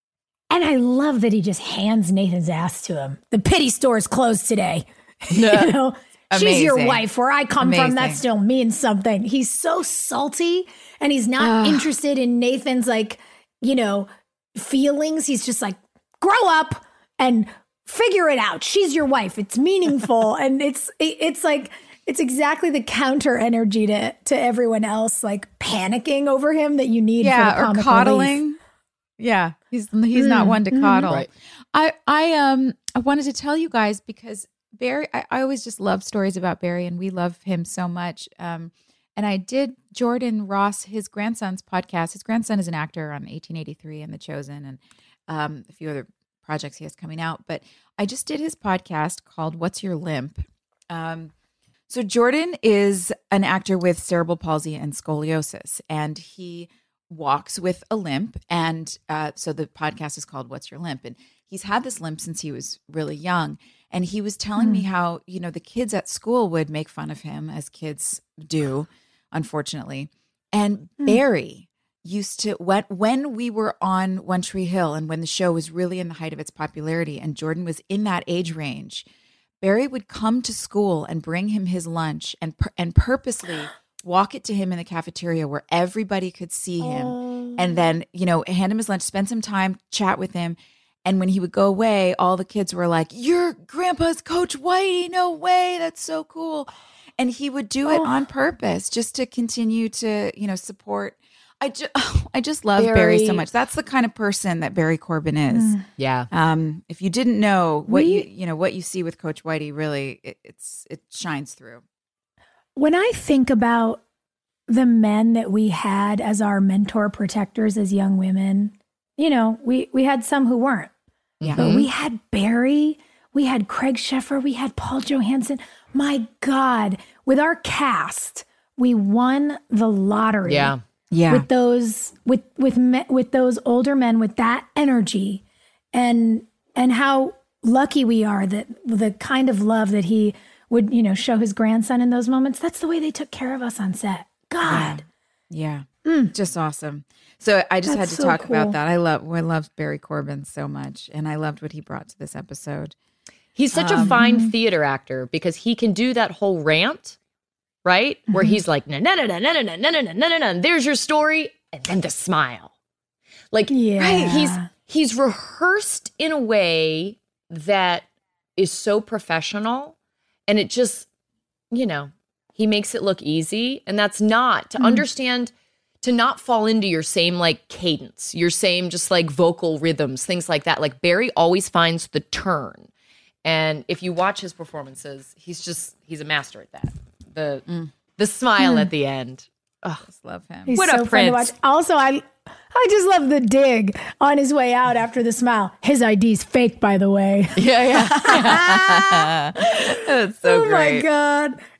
And I love that he just hands Nathan's ass to him. The pity store's closed today. you know, she's your Amazing. wife. Where I come from, that Amazing. still means something. He's so salty, and he's not interested in Nathan's, like, you know, feelings. He's just like, grow up and figure it out. She's your wife. It's meaningful. and it's it, it's like, it's exactly the counter energy to to everyone else, like panicking over him that you need for the Yeah, or comic coddling. relief. Yeah, he's he's not one to coddle. Right. I I um I wanted to tell you guys because Barry, I, I always just love stories about Barry, and we love him so much. Um, and I did Jordan Ross, his grandson's podcast. His grandson is an actor on eighteen eighty-three and The Chosen, and um, a few other projects he has coming out. But I just did his podcast called "What's Your Limp." Um, so Jordan is an actor with cerebral palsy and scoliosis, and he walks with a limp. And uh, so the podcast is called What's Your Limp? And he's had this limp since he was really young. And he was telling me how, you know, the kids at school would make fun of him, as kids do, unfortunately. And Barry used to, when, when we were on One Tree Hill and when the show was really in the height of its popularity and Jordan was in that age range, Barry would come to school and bring him his lunch and pur- and purposely walk it to him in the cafeteria where everybody could see him, and then, you know, hand him his lunch, spend some time, chat with him. And when he would go away, all the kids were like, "Your grandpa's Coach Whitey. No way. That's so cool." And he would do it on purpose just to continue to, you know, support. I just, I just love Barry. Barry so much. That's the kind of person that Barry Corbin is. Yeah. Um, if you didn't know what We- you, you know, what you see with Coach Whitey, really, it, it's it shines through. When I think about the men that we had as our mentor protectors as young women, you know, we, we had some who weren't. Yeah. But we had Barry, we had Craig Sheffer, we had Paul Johansson. My God, with our cast, we won the lottery. Yeah. Yeah. With those with with me, with those older men with that energy, and and how lucky we are that the kind of love that he would, you know, show his grandson in those moments. That's the way they took care of us on set. God. Yeah. Just awesome. So I just That's had to so talk cool. about that. I love I love Barry Corbin so much, and I loved what he brought to this episode. He's such a fine theater actor because he can do that whole rant, right? Where he's like, na na na na na na na na na na na na. There's your story, and then the smile. Like, Yeah. right? He's he's rehearsed in a way that is so professional, and it just, you know, he makes it look easy, and that's not to understand. To not fall into your same like cadence, your same just like vocal rhythms, things like that. Like Barry always finds the turn. And if you watch his performances, he's just, he's a master at that. The the smile at the end. Oh, Just love him. He's What a so fun to prince. watch. Also, I I just love the dig on his way out after the smile. His I D's fake, by the way. yeah, yeah. That's so Oh my great. God.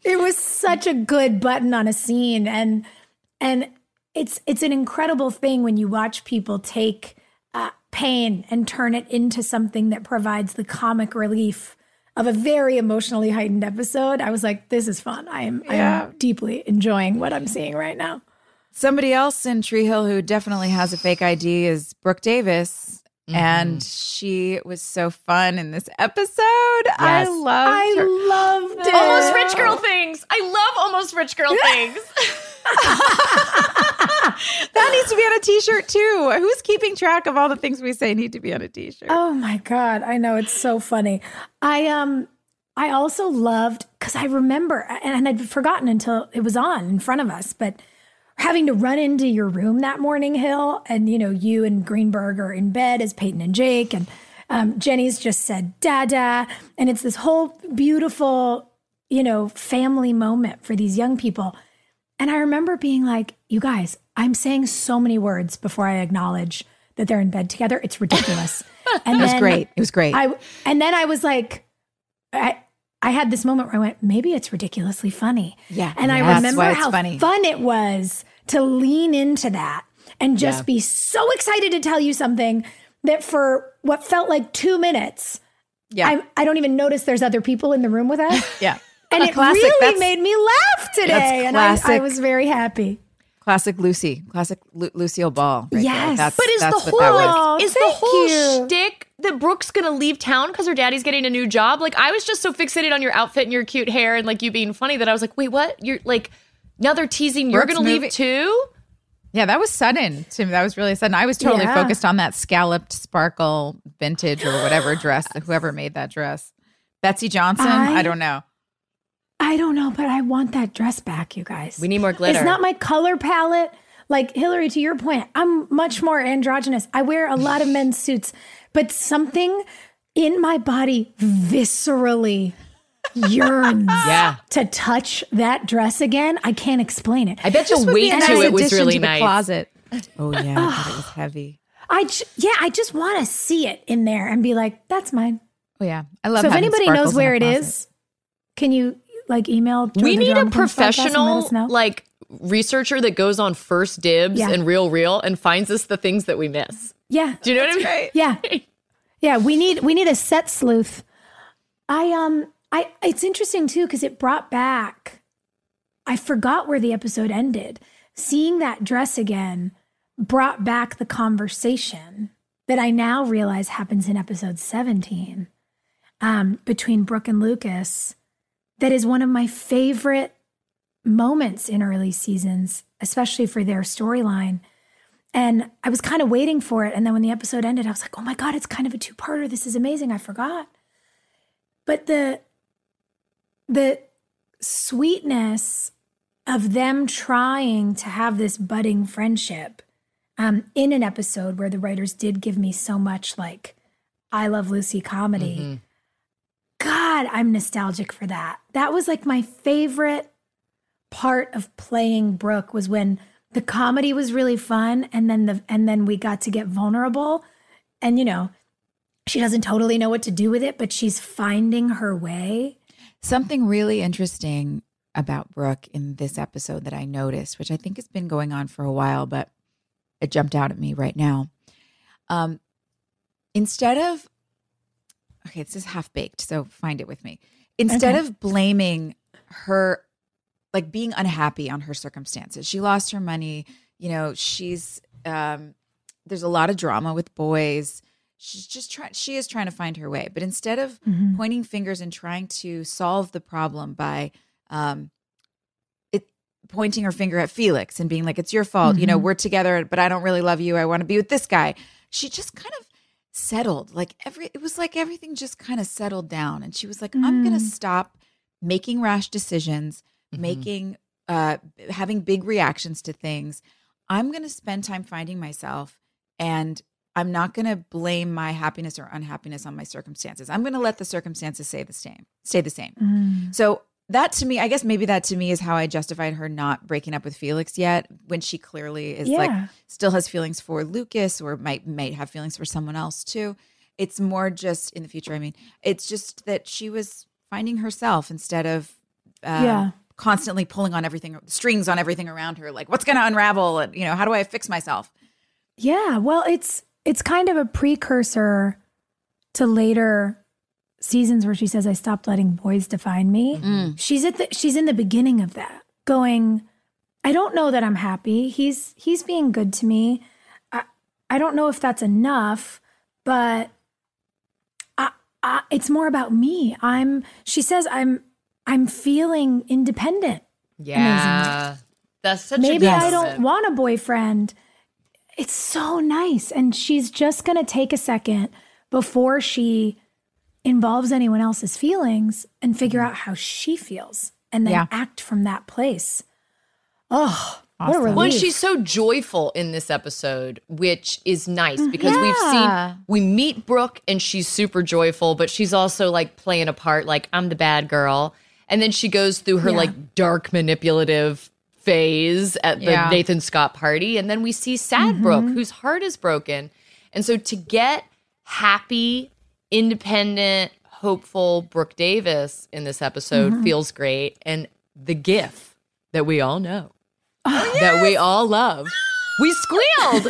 It was such a good button on a scene, and and it's it's an incredible thing when you watch people take uh, pain and turn it into something that provides the comic relief of a very emotionally heightened episode. I was like, this is fun. I am, Yeah. I am deeply enjoying what I'm seeing right now. Somebody else in Tree Hill who definitely has a fake I D is Brooke Davis. Mm-hmm. And she was so fun in this episode. I Yes. loved I her. loved it. Almost rich girl things. I love almost rich girl things. That needs to be on a t-shirt too. Who's keeping track of all the things we say need to be on a t-shirt? Oh my God. I know, it's so funny. I um I also loved, because I remember, and I'd forgotten until it was on in front of us, but having to run into your room that morning, Hill, and you know, you and Greenberg are in bed as Peyton and Jake, and um, Jenny's just said dada, and it's this whole beautiful, you know, family moment for these young people. And I remember being like, you guys, I'm saying so many words before I acknowledge that they're in bed together. It's ridiculous. And It was then great. It was great. I and then I was like, I I had this moment where I went, maybe it's ridiculously funny. Yeah. And I That's remember why it's how funny. fun it was to lean into that and just Yeah. be so excited to tell you something that for what felt like two minutes, yeah. I, I don't even notice there's other people in the room with us. yeah. And it Classic. really That's- made me laugh today. That's And I, I classic. was very happy. Classic Lucy. Classic Lu- Lucille Ball. Right there. Yes. That's, But is that's the what that whole was. Oh, like, is the thank whole you. shtick that Brooke's gonna leave town because her daddy's getting a new job? Like, I was just so fixated on your outfit and your cute hair and like you being funny that I was like, wait, what? You're like, now they're teasing you're Brooke's gonna leave moving- too? Yeah, that was sudden to me. That was really sudden. I was totally Yeah. focused on that scalloped sparkle vintage or whatever dress, whoever made that dress. Betsy Johnson? I, I- don't know. I don't know, but I want that dress back, you guys. We need more glitter. It's not my color palette. Like, Hillary, to your point, I'm much more androgynous. I wear a lot of men's suits, but something in my body viscerally yearns Yeah. to touch that dress again. I can't explain it. I bet Just the would be weight a to nice it was addition really to the nice. closet. Oh yeah, but it was heavy. I j- yeah, I just want to see it in there and be like, that's mine. Oh yeah, I love. So if having anybody sparkles knows in where a it closet. is, can you like email? We the need a Drama Queens podcast and let professional us know? like researcher that goes on First Dibs Yeah. and Real Real and finds us the things that we miss. Yeah. Do you know what I mean? Right. Yeah. Yeah, we need we need a set sleuth. I um I it's interesting too because it brought back, I forgot where the episode ended. Seeing that dress again brought back the conversation that I now realize happens in episode seventeen um, between Brooke and Lucas. That is one of my favorite moments in early seasons, especially for their storyline. And I was kind of waiting for it. And then when the episode ended, I was like, oh my God, it's kind of a two-parter. This is amazing. I forgot. But the the sweetness of them trying to have this budding friendship um, in an episode where the writers did give me so much like I Love Lucy comedy. Mm-hmm. God, I'm nostalgic for that. That was like my favorite part of playing Brooke was when the comedy was really fun and then the and then we got to get vulnerable and you know she doesn't totally know what to do with it but she's finding her way. Something really interesting about Brooke in this episode that I noticed, which I think has been going on for a while, but it jumped out at me right now. Um, instead of, okay, this is half baked, so find it with me. Instead Okay. of blaming her, like being unhappy on her circumstances, she lost her money. You know, she's, um, there's a lot of drama with boys. She's just trying, she is trying to find her way. But instead of Mhm. pointing fingers and trying to solve the problem by um, it pointing her finger at Felix and being like, it's your fault. You know, Mhm. we're together, but I don't really love you. I want to be with this guy. She just kind of settled. Like every, it was like everything just kind of settled down. And she was like, I'm going to Mm. stop making rash decisions, Mhm. making, uh, having big reactions to things. I'm going to spend time finding myself, and I'm not going to blame my happiness or unhappiness on my circumstances. I'm going to let the circumstances stay the same, stay the same. Mm. So that to me, I guess maybe that to me is how I justified her not breaking up with Felix yet, when she clearly is like Yeah. still has feelings for Lucas or might might have feelings for someone else too. It's more just in the future. I mean, it's just that she was finding herself instead of uh, Yeah. constantly pulling on everything, strings on everything around her. Like, what's going to unravel? And, you know, how do I fix myself? Yeah, well, it's it's kind of a precursor to later seasons where she says, "I stopped letting boys define me." Mm. She's at the she's in the beginning of that, going, "I don't know that I'm happy. He's he's being good to me. I I don't know if that's enough, but I, I, it's more about me. I'm." She says, "I'm I'm feeling independent. Yeah. That's such Maybe a I good don't moment. want a boyfriend." It's so nice. And she's just going to take a second before she involves anyone else's feelings and figure out how she feels and then Yeah. act from that place. Oh, what a Awesome. relief. Well, and she's so joyful in this episode, which is nice because we've Yeah. seen, we meet Brooke and she's super joyful, but she's also like playing a part, like, I'm the bad girl. And then she goes through her Yeah. like dark manipulative phase at the Yeah. Nathan Scott party. And then we see sad Brooke, whose heart is broken. And so to get happy, independent, hopeful Brooke Davis in this episode feels great. And the gif that we all know, that we all love, we squealed.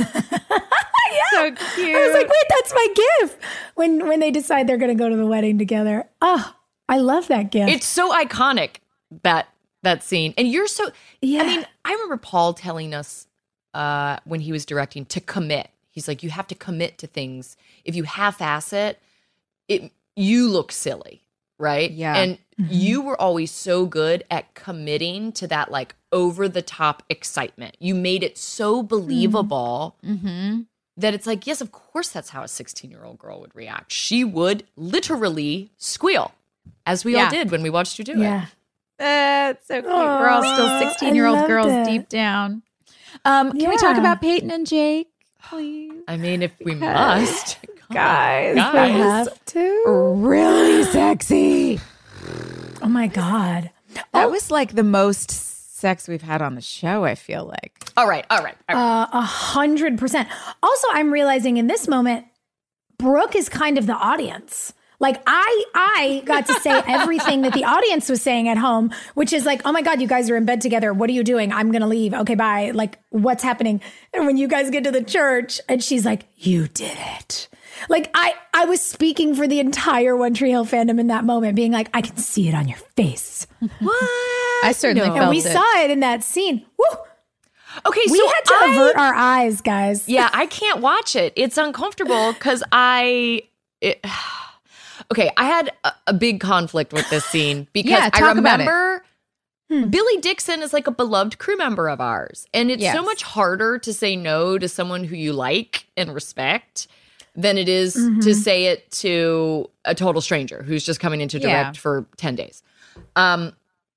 So cute. I was like, wait, that's my gift. When when they decide they're going to go to the wedding together. Oh, I love that gift. It's so iconic, that that scene. And you're so, Yeah. I mean, I remember Paul telling us uh, when he was directing to commit. He's like, you have to commit to things. If you half-ass it, it you look silly, right? Yeah. And you were always so good at committing to that like over-the-top excitement. You made it so believable Mm-hmm. that it's like, yes, of course that's how a sixteen-year-old girl would react. She would literally squeal, as we Yeah. all did when we watched you do it. yeah. That's so cute. We're all still Aw, I sixteen-year-old loved girls it. deep down. Um, can we talk Yeah. about Peyton and Jake, please? I mean, if we Because- must. Come Guys, on, I guys. have to. Really sexy. Oh my God. That was like the most sex we've had on the show, I feel like. All right, all right. All right. Uh, A hundred percent. Also, I'm realizing in this moment, Brooke is kind of the audience. Like I, I got to say everything that the audience was saying at home, which is like, oh my God, you guys are in bed together. What are you doing? I'm going to leave. Okay, bye. Like, what's happening? And when you guys get to the church and she's like, you did it. Like I, I was speaking for the entire One Tree Hill fandom in that moment, being like, I can see it on your face. What? I certainly No. felt And we it. saw it in that scene. Woo! Okay, We so had to I, avert our eyes, guys. Yeah, I can't watch it. It's uncomfortable because I. It, okay, I had a, a big conflict with this scene because Yeah, I talk about it. remember Billy Dixon is like a beloved crew member of ours, and it's Yes. so much harder to say no to someone who you like and respect than it is to say it to a total stranger who's just coming in to direct Yeah. for ten days. Um,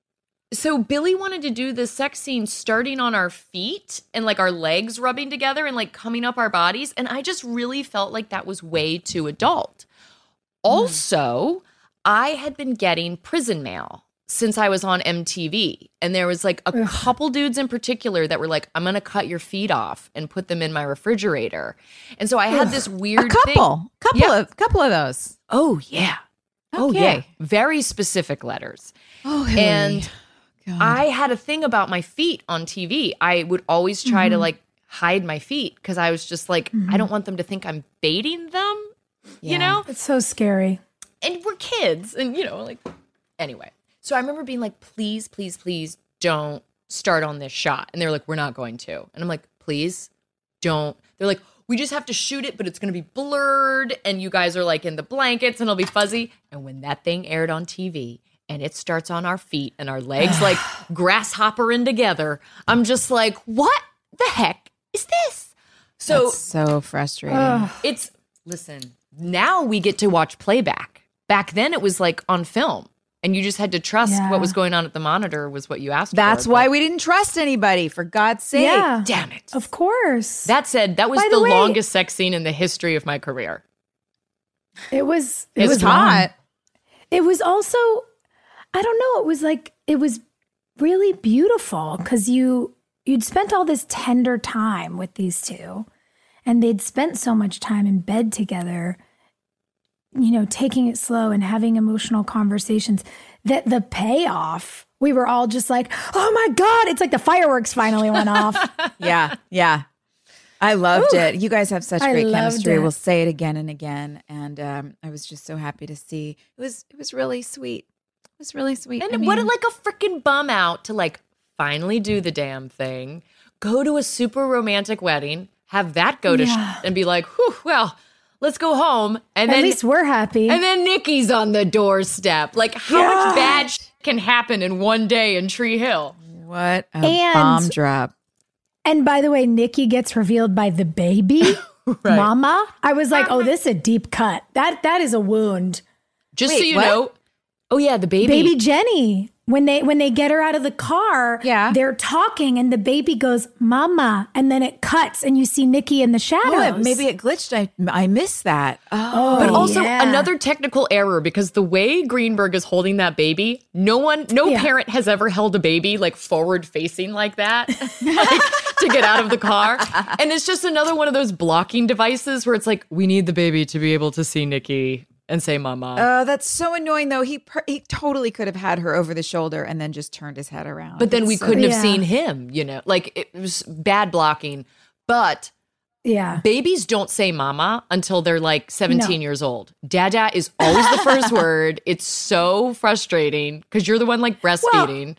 so Billy wanted to do this sex scene starting on our feet and like our legs rubbing together and like coming up our bodies. And I just really felt like that was way too adult. Also, I had been getting prison mail since I was on M T V. And there was like a couple dudes in particular that were like, I'm going to cut your feet off and put them in my refrigerator. And so I had this weird A couple, thing. couple Yeah. of, couple of those. Oh, yeah. Oh, Okay. yeah. Very specific letters. Oh, And God. I had a thing about my feet on T V. I would always try Mm-hmm. to like hide my feet because I was just like, I don't want them to think I'm baiting them, Yeah. you know? It's so scary. And we're kids and, you know, like, anyway. So I remember being like, please, please, please don't start on this shot. And they're like, we're not going to. And I'm like, please don't. They're like, we just have to shoot it, but it's going to be blurred. And you guys are like in the blankets and it'll be fuzzy. And when that thing aired on T V and it starts on our feet and our legs like grasshoppering together, I'm just like, what the heck is this? So That's so frustrating. it's, listen, now we get to watch playback. Back then it was like on film. And you just had to trust Yeah. what was going on at the monitor was what you asked That's for. why but- we didn't trust anybody, for God's sake. Yeah. Damn it. Of course. That said, that was By the, the way- longest sex scene in the history of my career. It was it It's was hot. long. It was also, I don't know, it was like it was really beautiful because you you'd spent all this tender time with these two and they'd spent so much time in bed together, you know, taking it slow and having emotional conversations, that the payoff we were all just like, oh my God, it's like the fireworks finally went off. Yeah, yeah. I loved Ooh, it. You guys have such I great loved chemistry. it. We'll say it again and again. And um, I was just so happy to see. It was it was really sweet. It was really sweet. And I what mean, like a freaking bum out to like finally do the damn thing, go to a super romantic wedding, have that go to Yeah. sh- and be like, whew, well, let's go home. And At then least we're happy. and then Nikki's on the doorstep. Like how Yeah. much bad sh- can happen in one day in Tree Hill? what a And- bomb drop. And by the way, Nikki gets revealed by the baby, Mama. I was like, oh, this is a deep cut. That that is a wound. Just so Wait, you what? know. Oh yeah, the baby. Baby Jenny. When they when they get her out of the car, Yeah. they're talking and the baby goes, Mama. And then it cuts and you see Nikki in the shadows. Oh, it- maybe it glitched. I I missed that. Oh, But also yeah. another technical error because the way Greenberg is holding that baby, no one, no Yeah. parent has ever held a baby like forward facing like that like, to get out of the car. And it's just another one of those blocking devices where it's like, we need the baby to be able to see Nikki and say mama. Oh, that's so annoying though. He per- he totally could have had her over the shoulder and then just turned his head around. but then we It's so- couldn't have Yeah. seen him, you know, like it was bad blocking. But Yeah. babies don't say mama until they're like seventeen years old. Dada is always the first word. It's so frustrating because you're the one like breastfeeding.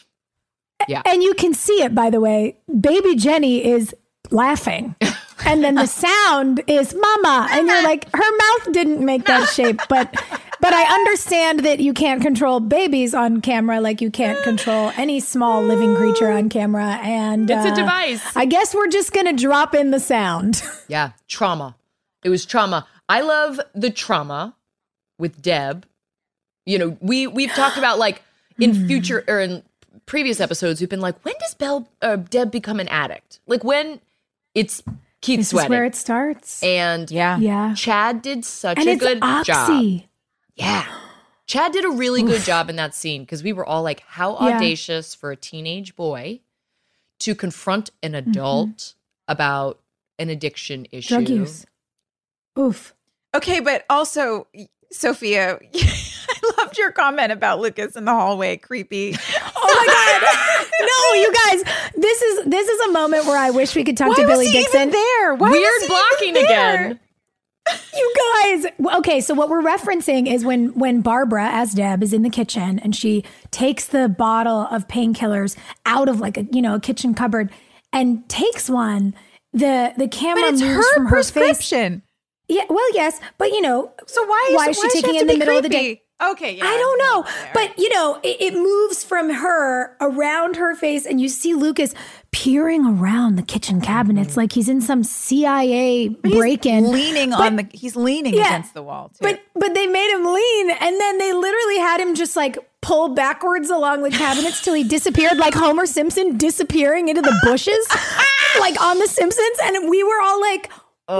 yeah. And you can see it, by the way. Baby Jenny is laughing. And then the sound is Mama. And you're like, her mouth didn't make that shape. But but I understand that you can't control babies on camera like you can't control any small living creature on camera. And It's a uh, device. I guess we're just going to drop in the sound. Yeah, trauma. It was trauma. I love the trauma with Deb. You know, we we've talked about like in future or in previous episodes, we've been like, when does Belle uh, Deb become an addict? Like when it's Keith's This is wedding, where it starts. and Yeah. Yeah. Chad did such And a it's good job. Oxy. Yeah, Chad did a really good job in that scene because we were all like, how Yeah. audacious for a teenage boy to confront an adult about an addiction issue. Drug use. Oof. Okay, but also, Sophia, I loved your comment about Lucas in the hallway. Creepy. Oh my God. No, you guys, this is this is a moment where I wish we could talk Why to was Billy he Dixon. even there? Why Weird was he blocking even there? again. You guys, okay, so what we're referencing is when when Barbara as Deb is in the kitchen and she takes the bottle of painkillers out of like a, you know, a kitchen cupboard and takes one, the the camera But it's moves her from her face. prescription. Yeah, well, yes, but you know, So why is, why is she does taking have it in to the be middle of the day? creepy? Okay, yeah. I don't know. Okay, all But, right. you know, it, it moves from her around her face, and you see Lucas peering around the kitchen cabinets like he's in some C I A He's break in. leaning But- on the. He's leaning Yeah. against the wall too. But but they made him lean, and then they literally had him just like pull backwards along the cabinets till he disappeared, like Homer Simpson disappearing into the bushes, like on The Simpsons. And we were all like,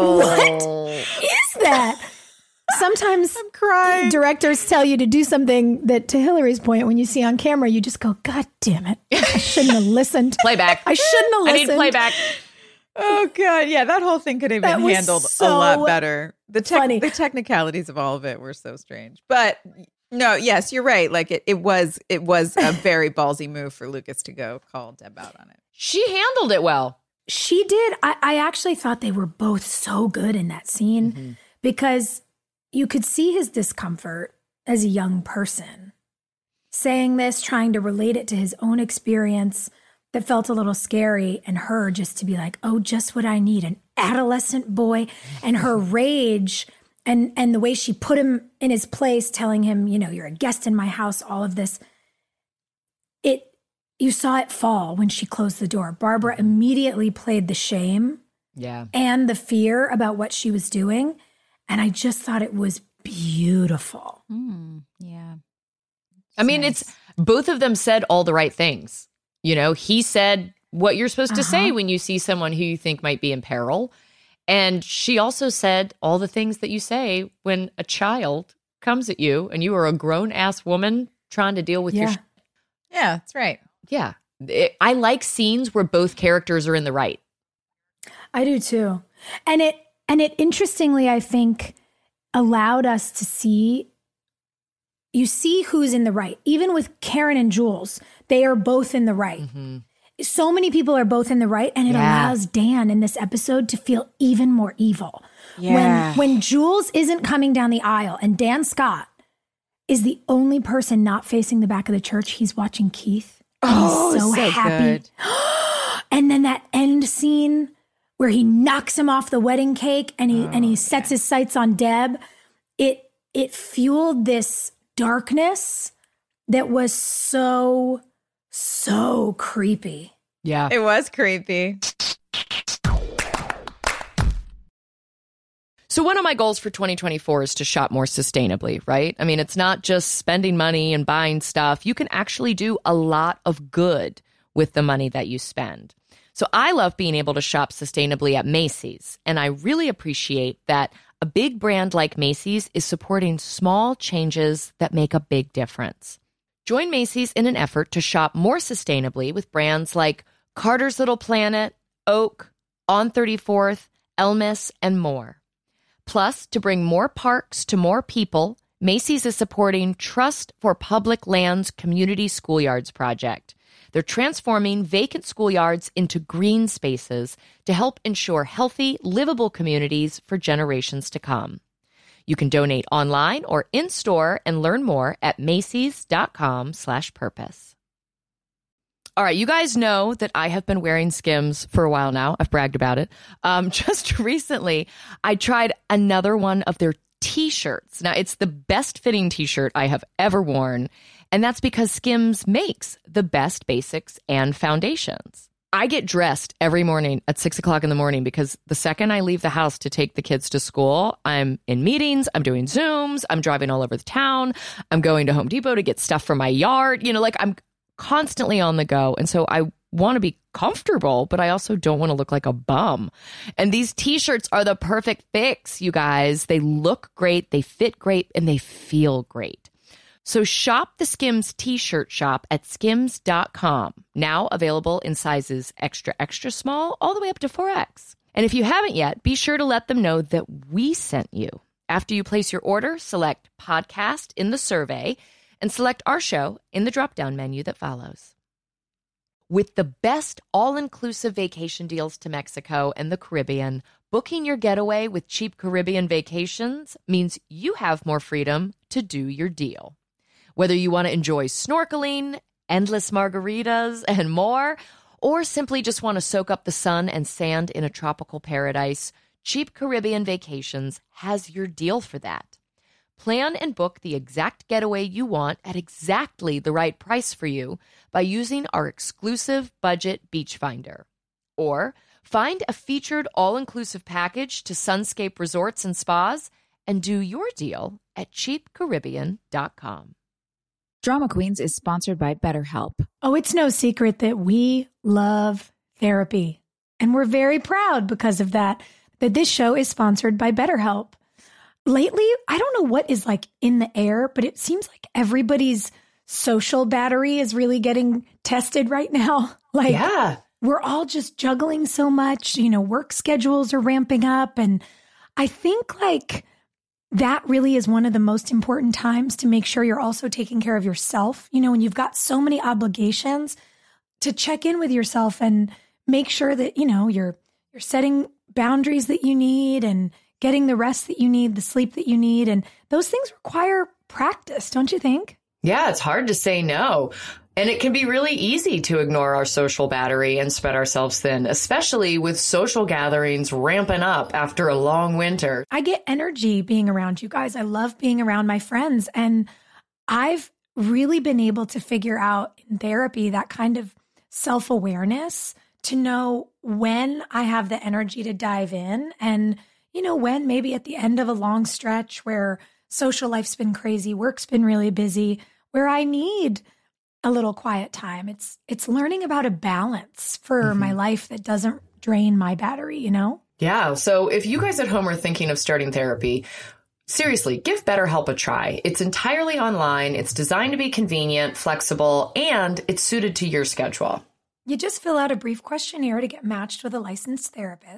"What is that?" Sometimes crying. directors tell you to do something that, to Hillary's point, when you see on camera, you just go, "God damn it! I shouldn't have listened. Playback. I shouldn't have I listened." need playback. Oh god, yeah, that whole thing could have That been was handled so a lot better. The tech- funny. the technicalities of all of it were so strange. But no, yes, you're right. Like it, it was it was a very ballsy move for Lucas to go call Deb out on it. She handled it well. She did. I, I actually thought they were both so good in that scene Mm-hmm. because you could see his discomfort as a young person. Saying this, trying to relate it to his own experience that felt a little scary, and her just to be like, oh, just what I need, an adolescent boy, and her rage and and the way she put him in his place, telling him, you know, you're a guest in my house, all of this. It you saw it fall when she closed the door. Barbara immediately played the shame Yeah. and the fear about what she was doing. And I just thought it was beautiful. Yeah. I mean, it's both of them said all the right things. You know, he said what you're supposed to say Uh-huh. when you see someone who you think might be in peril. And she also said all the things that you say when a child comes at you and you are a grown ass woman trying to deal with your Yeah. sh- Yeah, that's right. yeah. It- I like scenes where both characters are in the right. I do too. And it and it interestingly, I think, allowed us to see you see who's in the right. Even with Karen and Jules, they are both in the right. Mm-hmm. So many people are both in the right, and it yeah. allows Dan in this episode to feel even more evil. Yeah. When when Jules isn't coming down the aisle and Dan Scott is the only person not facing the back of the church, he's watching Keith. Oh, he's so, so happy. Good. And then that end scene where he knocks him off the wedding cake and he oh, and he sets yeah. his sights on Deb, it it fueled this darkness that was so, so creepy. Yeah. It was creepy. So one of my goals for twenty twenty-four is to shop more sustainably, right? I mean, it's not just spending money and buying stuff. You can actually do a lot of good with the money that you spend. So I love being able to shop sustainably at Macy's, and I really appreciate that a big brand like Macy's is supporting small changes that make a big difference. Join Macy's in an effort to shop more sustainably with brands like Carter's Little Planet, Oak, On thirty-fourth, Elmis, and more. Plus, to bring more parks to more people, Macy's is supporting Trust for Public Lands Community Schoolyards project. They're transforming vacant schoolyards into green spaces to help ensure healthy, livable communities for generations to come. You can donate online or in-store and learn more at Macy's.com slash purpose. All right, you guys know that I have been wearing Skims for a while now. I've bragged about it. Um, just recently, I tried another one of their t-shirts. Now, it's the best fitting t-shirt I have ever worn, and that's because Skims makes the best basics and foundations. I get dressed every morning at six o'clock in the morning because the second I leave the house to take the kids to school, I'm in meetings, I'm doing Zooms, I'm driving all over the town, I'm going to Home Depot to get stuff for my yard. You know, like I'm constantly on the go. And so I want to be comfortable, but I also don't want to look like a bum. And these t-shirts are the perfect fix, you guys. They look great, they fit great, and they feel great. So shop the Skims t-shirt shop at skims dot com. Now available in sizes extra, extra small, all the way up to four X. And if you haven't yet, be sure to let them know that we sent you. After you place your order, select podcast in the survey and select our show in the drop-down menu that follows. With the best all-inclusive vacation deals to Mexico and the Caribbean, booking your getaway with Cheap Caribbean Vacations means you have more freedom to do your deal. Whether you want to enjoy snorkeling, endless margaritas, and more, or simply just want to soak up the sun and sand in a tropical paradise, Cheap Caribbean Vacations has your deal for that. Plan and book the exact getaway you want at exactly the right price for you by using our exclusive budget beach finder. Or find a featured all-inclusive package to Sunscape Resorts and Spas and do your deal at cheap caribbean dot com. Drama Queens is sponsored by BetterHelp. Oh, it's no secret that we love therapy. And we're very proud because of that, that this show is sponsored by BetterHelp. Lately, I don't know what is like in the air, but it seems like everybody's social battery is really getting tested right now. Like, yeah. We're all just juggling so much, you know, work schedules are ramping up. And I think like that really is one of the most important times to make sure you're also taking care of yourself. You know, when you've got so many obligations, to check in with yourself and make sure that, you know, you're you're setting boundaries that you need and getting the rest that you need, the sleep that you need. And those things require practice, don't you think? Yeah, it's hard to say no. And it can be really easy to ignore our social battery and spread ourselves thin, especially with social gatherings ramping up after a long winter. I get energy being around you guys. I love being around my friends. And I've really been able to figure out in therapy that kind of self-awareness to know when I have the energy to dive in and you know, when maybe at the end of a long stretch where social life's been crazy, work's been really busy, where I need a little quiet time. It's it's learning about a balance for mm-hmm. my life that doesn't drain my battery, you know? Yeah. So if you guys at home are thinking of starting therapy, seriously, give BetterHelp a try. It's entirely online. It's designed to be convenient, flexible, and it's suited to your schedule. You just fill out a brief questionnaire to get matched with a licensed therapist.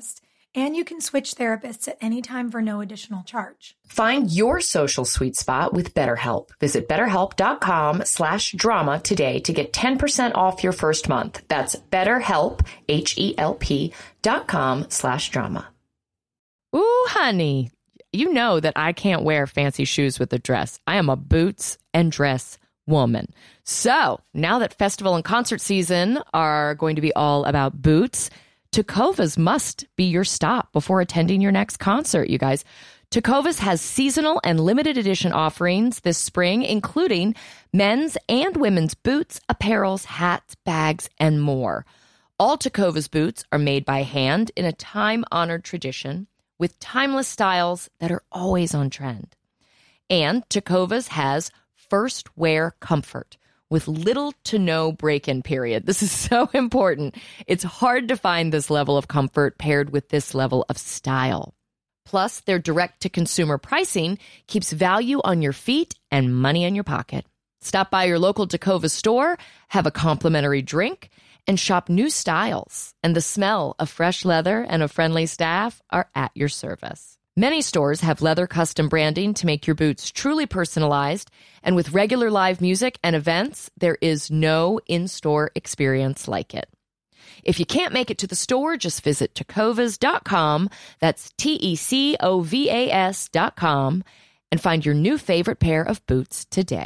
And you can switch therapists at any time for no additional charge. Find your social sweet spot with BetterHelp. Visit betterhelp.com slash drama today to get ten percent off your first month. That's BetterHelp, H E L P dot com slash drama. Ooh, honey, you know that I can't wear fancy shoes with a dress. I am a boots and dress woman. So now that festival and concert season are going to be all about boots, Tecovas must be your stop before attending your next concert, you guys. Tecovas has seasonal and limited edition offerings this spring, including men's and women's boots, apparels, hats, bags, and more. All Tecovas boots are made by hand in a time-honored tradition with timeless styles that are always on trend. And Tecovas has first wear comfort with little to no break-in period. This is so important. It's hard to find this level of comfort paired with this level of style. Plus, their direct-to-consumer pricing keeps value on your feet and money in your pocket. Stop by your local Tecovas store, have a complimentary drink, and shop new styles. And the smell of fresh leather and a friendly staff are at your service. Many stores have leather custom branding to make your boots truly personalized, and with regular live music and events, there is no in-store experience like it. If you can't make it to the store, just visit tecovas dot com, that's T E C O V A S dot com, and find your new favorite pair of boots today.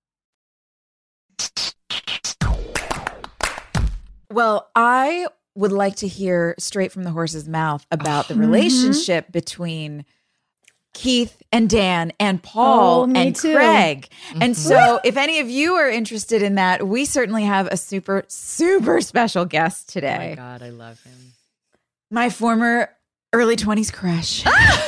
Well, I would like to hear straight from the horse's mouth about the relationship mm-hmm. between Keith and Dan and Paul oh, and too. Craig. Mm-hmm. And so if any of you are interested in that, we certainly have a super, super special guest today. Oh my God, I love him. My former early twenties crush.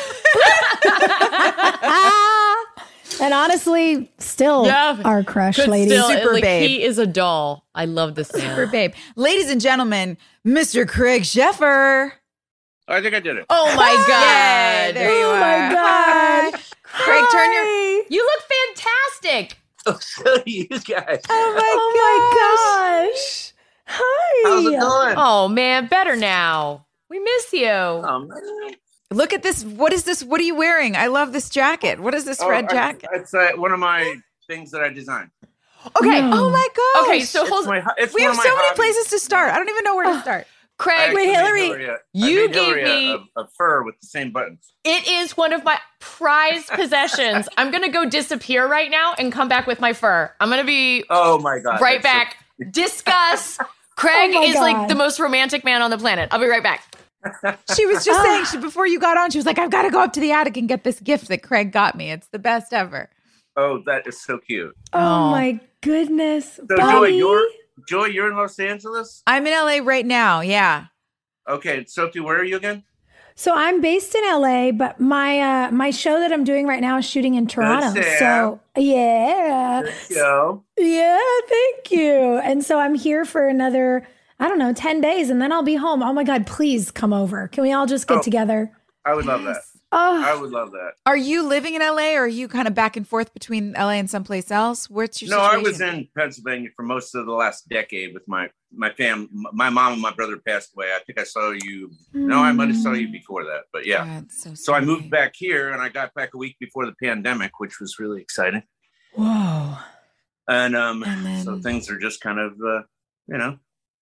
And honestly, still yeah, our crush, Could lady. Still, Super like, babe. He is a doll. I love this man. Super babe. Ladies and gentlemen, Mister Craig Sheffer. I think I did it. Oh my God. Yeah, there you oh are. my God. Craig, turn your... You look fantastic. Oh, so do you guys. Oh my, oh my gosh. Hi. How's it going? Oh man, better now. We miss you. Oh, man. Look at this. What is this? What are you wearing? I love this jacket. What is this Oh, red I- jacket? It's uh, one of my things that I designed. Okay. No. Oh my gosh. Okay, so It's hold my, it's we one have of so my many hobbies. places to start. I don't even know where to start. I Craig, actually Wait, made Hillary, Hillary a- I you made Hillary gave me- a, a, a fur with the same buttons. it is one of my prized possessions. I'm going to go disappear right now and come back with my fur. I'm going to be Oh my God. right that's so- back. Discuss. Craig Oh my is like God. the most romantic man on the planet. I'll be right back. She was just saying, she, before you got on, she was like, I've got to go up to the attic and get this gift that Craig got me. It's the best ever. Oh, that is so cute. Oh, Oh. my goodness. So Joy, buddy. you're Joy, you're in Los Angeles? I'm in L A right now. Yeah. Okay, Sophie, where are you again? So I'm based in L A, but my uh, my show that I'm doing right now is shooting in Toronto. Sam. So yeah, Yo. yeah, thank you. And so I'm here for another, I don't know, ten days, and then I'll be home. Oh my God, please come over. Can we all just get Oh. together? I would love that. Oh, I would love that. Are you living in L A or are you kind of back and forth between L A and someplace else? What's your No, I situation? was in Pennsylvania for most of the last decade with my my fam. My mom and my brother passed away. I think I saw you. No, I might have saw you before that, but yeah. God, so, So I sweet. moved back here, and I got back a week before the pandemic, which was really exciting. whoa. And um, And then- so things are just kind of, uh, you know,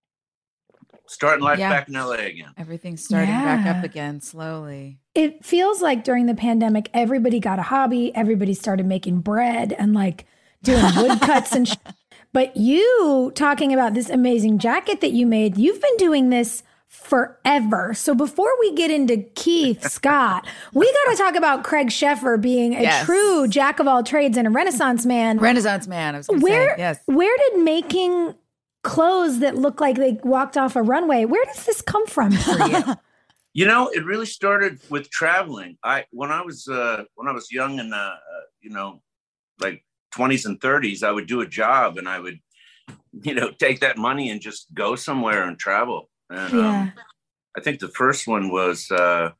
starting life Yeah. back in L A again. Everything's starting back Yeah. up again slowly. It feels like during the pandemic, everybody got a hobby. Everybody started making bread and like doing woodcuts and sh- But you talking about this amazing jacket that you made, you've been doing this forever. So before we get into Keith Scott, we got to talk about Craig Sheffer being a Yes. true jack of all trades and a Renaissance man. Renaissance man, I was going to Where, say. Yes. where did making clothes that look like they walked off a runway, where does this come from for you? You know, it really started with traveling. I when I was uh, when I was young and uh, uh, you know, like twenties and thirties, I would do a job and I would, you know, take that money and just go somewhere and travel. And Yeah. um, I think the first one was uh,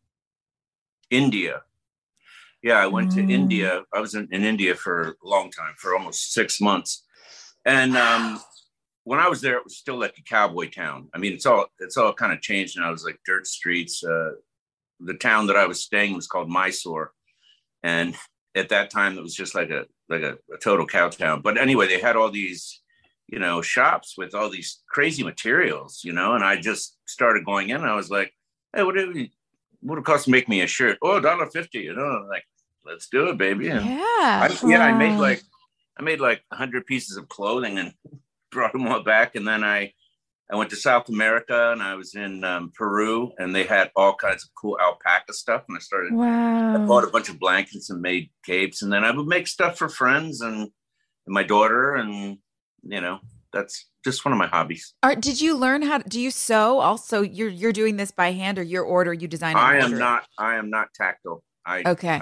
India. Yeah, I went to Mm. India. I was in, in India for a long time, for almost six months. And um, when I was there, it was still like a cowboy town. I mean, it's all it's all kind of changed now. It was like dirt streets. Uh, the town that I was staying was called Mysore, and at that time, it was just like a like a, a total cow town. But anyway, they had all these, you know, shops with all these crazy materials, you know, and I just started going in. And I was like, hey, what do it would it cost to make me a shirt? Oh, a dollar fifty, you know, like, let's do it, baby. And Yeah. I, yeah, wow. I made like I made like a hundred pieces of clothing and brought them all back. And then I I went to South America and I was in um, Peru, and they had all kinds of cool alpaca stuff. And I started, wow. I bought a bunch of blankets and made capes, and then I would make stuff for friends and, and my daughter. And, you know, that's just one of my hobbies. Are, did you learn how to, do you sew also? You're, you're doing this by hand, or your order, you design? I am not, I am not tactile. I, okay.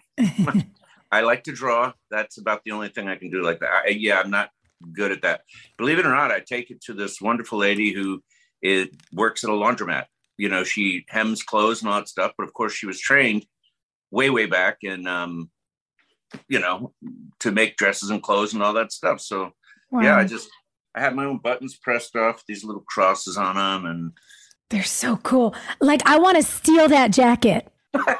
I, I like to draw. That's about the only thing I can do like that. I, yeah, I'm not good at that. Believe it or not, I take it to this wonderful lady who is, works at a laundromat. You know, she hems clothes and all that stuff, but of course she was trained way, way back in, um, you know, to make dresses and clothes and all that stuff. So wow. yeah, I just, I have my own buttons pressed off, these little crosses on them, and they're so cool. Like, I want to steal that jacket.